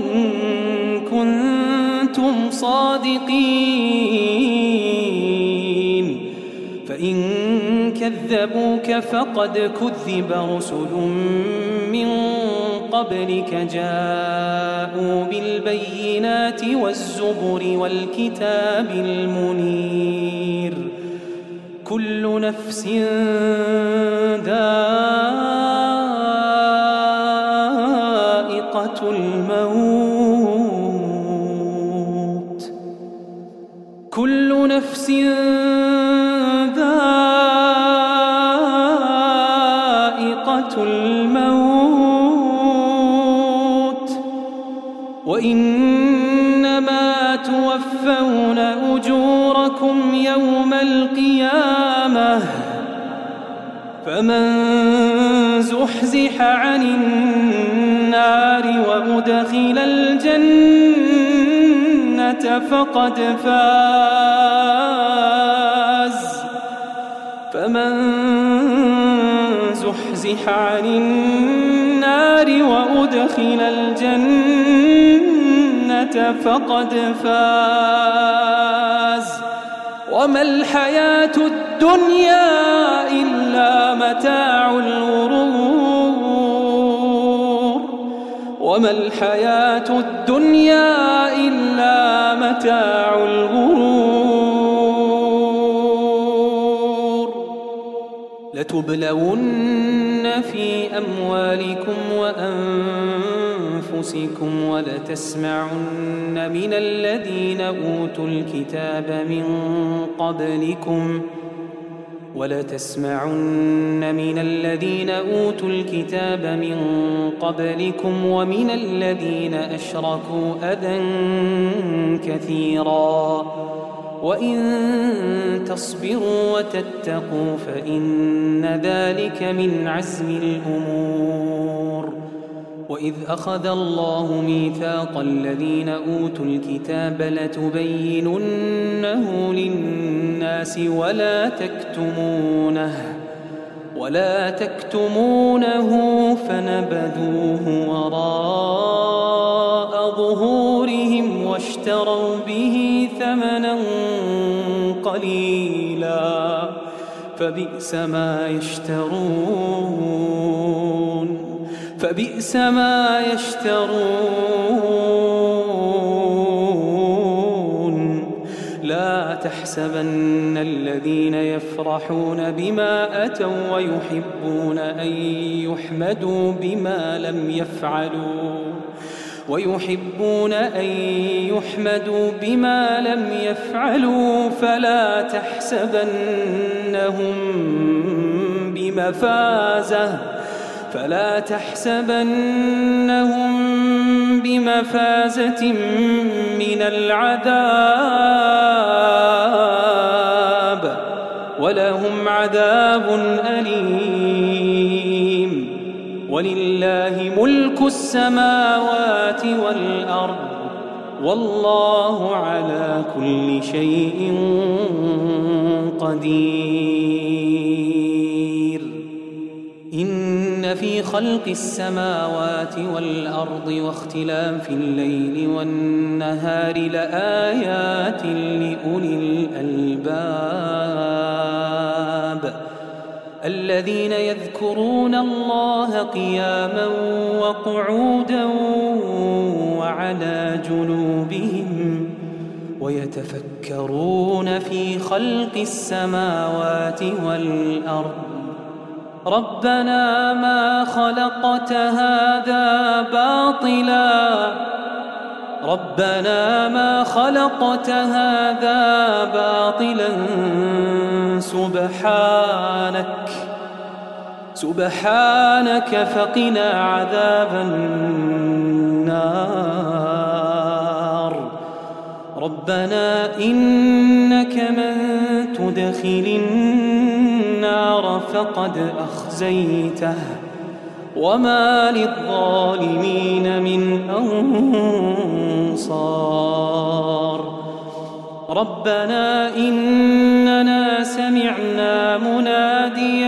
كنتم صادقين فإن كذبوك فقد كذب رسل من قبلك جاءوا بالبينات والزبر والكتاب المنير كل نفس ذائقة الموت كل نفس ذائقة الموت وإنما توفون أجوركم يوم القيامة فمن زحزح عن النار وأدخل الجنة فقد فاز فمن زحزح عن النار وأدخل الجنة فقد فاز وما الحياة الدنيا إلا متاع الغرور وما الحياة الدنيا إلا متاع الغرور لتبلون في أموالكم وأنفسكم ولتسمعن من الذين أوتوا الكتاب من قبلكم ولتسمعن من الذين أوتوا الكتاب من قبلكم ومن الذين أشركوا أذى كثيرا وإن تصبروا وتتقوا فإن ذلك من عزم الأمور وإذ أخذ الله ميثاق الذين أوتوا الكتاب لتبيننه للناس ولا تكتمونه ولا تكتمونه فنبذوه وراء ظهورهم واشتروا به ثمنا قليلا فبئس ما يشترون فبئس ما يشترون لا تحسبن الذين يفرحون بما أتوا ويحبون أن يحمدوا بما لم يفعلوا ويحبون أن يحمدوا بما لم يفعلوا فلا تحسبنهم بمفازة فلا تحسبنهم بمفازة من العذاب ولهم عذاب أليم ولله ملك السماوات والأرض والله على كل شيء قدير. إن في خلق السماوات والأرض واختلاف الليل والنهار لآيات لأولي الألباب الذين يذكرون الله قياما وقعودا وعلى جنوبهم ويتفكرون في خلق السماوات والأرض ربنا ما خلقت هذا باطلا ربنا ما خلقت هذا باطلا سبحانك سبحانك فقنا عذاب النار ربنا إنك من تدخل النار فقد أخزيته وما للظالمين من أنصار ربنا إننا سمعنا مناديا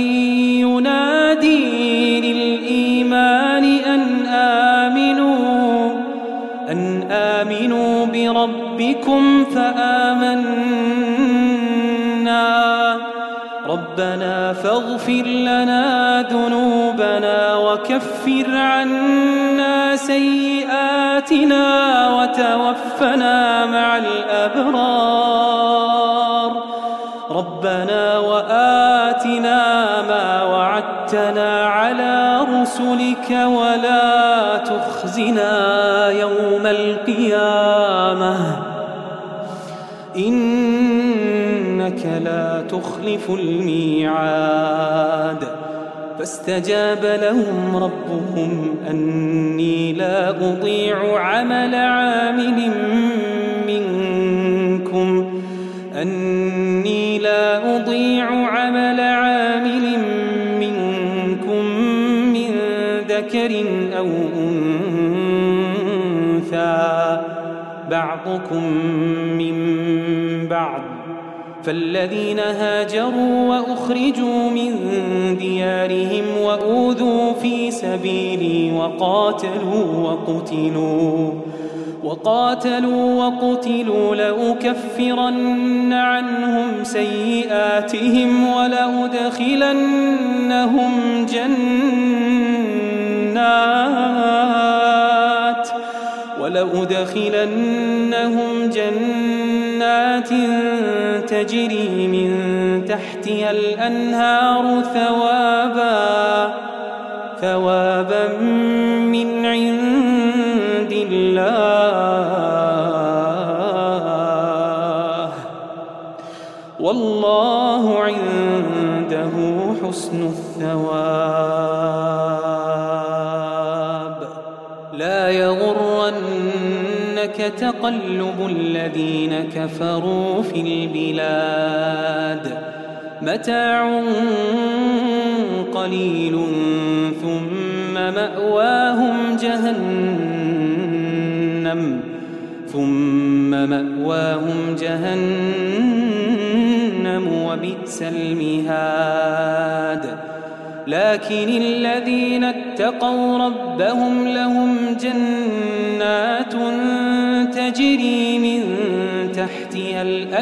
ينادي للإيمان أن آمنوا أن آمنوا بربكم فآمنا ربنا فاغفر لنا ذنوبنا وكفر عنا سيئاتنا وتوفنا مع الأبرار ربنا وآتنا ما وعدتنا على رسلك ولا تخزنا يوم القيامة إنك لا تخلف الميعاد فاستجاب لهم ربهم أني لا أضيع عمل عامل منكم أني لا أضيع عمل عامل منكم من ذكر أو أنثى بعضكم من بعض فالذين هاجروا وأخرجوا من ديارهم وأوذوا في سبيلي وقاتلوا وقتلوا وقاتلوا وقتلوا لأكفرن عنهم سيئاتهم ولأدخلنهم جنات ولأدخلنهم جنات تجري من تحتها الأنهار ثوابا ثوابا من عند الله والله عنده حسن الثواب لا يغرنك تقلب الذين كفروا في البلاد متاع قليل ثم مأواهم جهنم ثم مأواهم جهنم وبئس المهاد لكن الذين اتقوا ربهم لهم جنات تجري من تحتها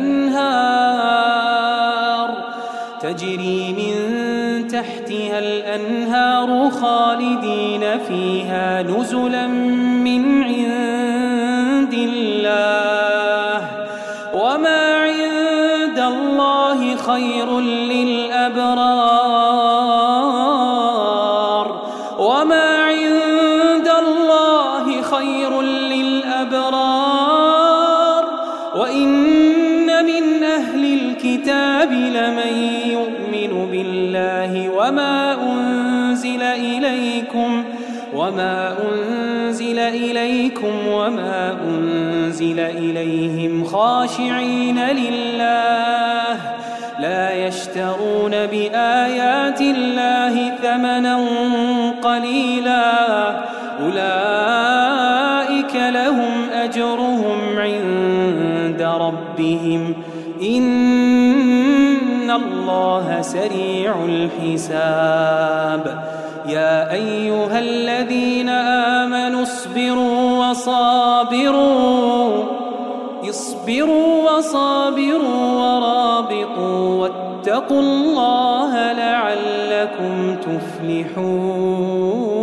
الأنهار تجري من تحتها الأنهار خالدين فيها نزلا من عند الله وما عند الله خير للأبرار وما عند الله خير للأبرار وإن من أهل الكتاب لمن يؤمن بالله وما أنزل إليكم وما أنزل إليكم وما أنزل إليهم خاشعين لله لا يشترون بآيات الله ثمنا قليلا أولئك لهم أجرهم عند ربهم إن الله سريع الحساب. يا أيها الذين آمنوا اصبروا وصابروا اصبروا وصابروا ورابطوا واتقوا الله لعلكم تفلحون.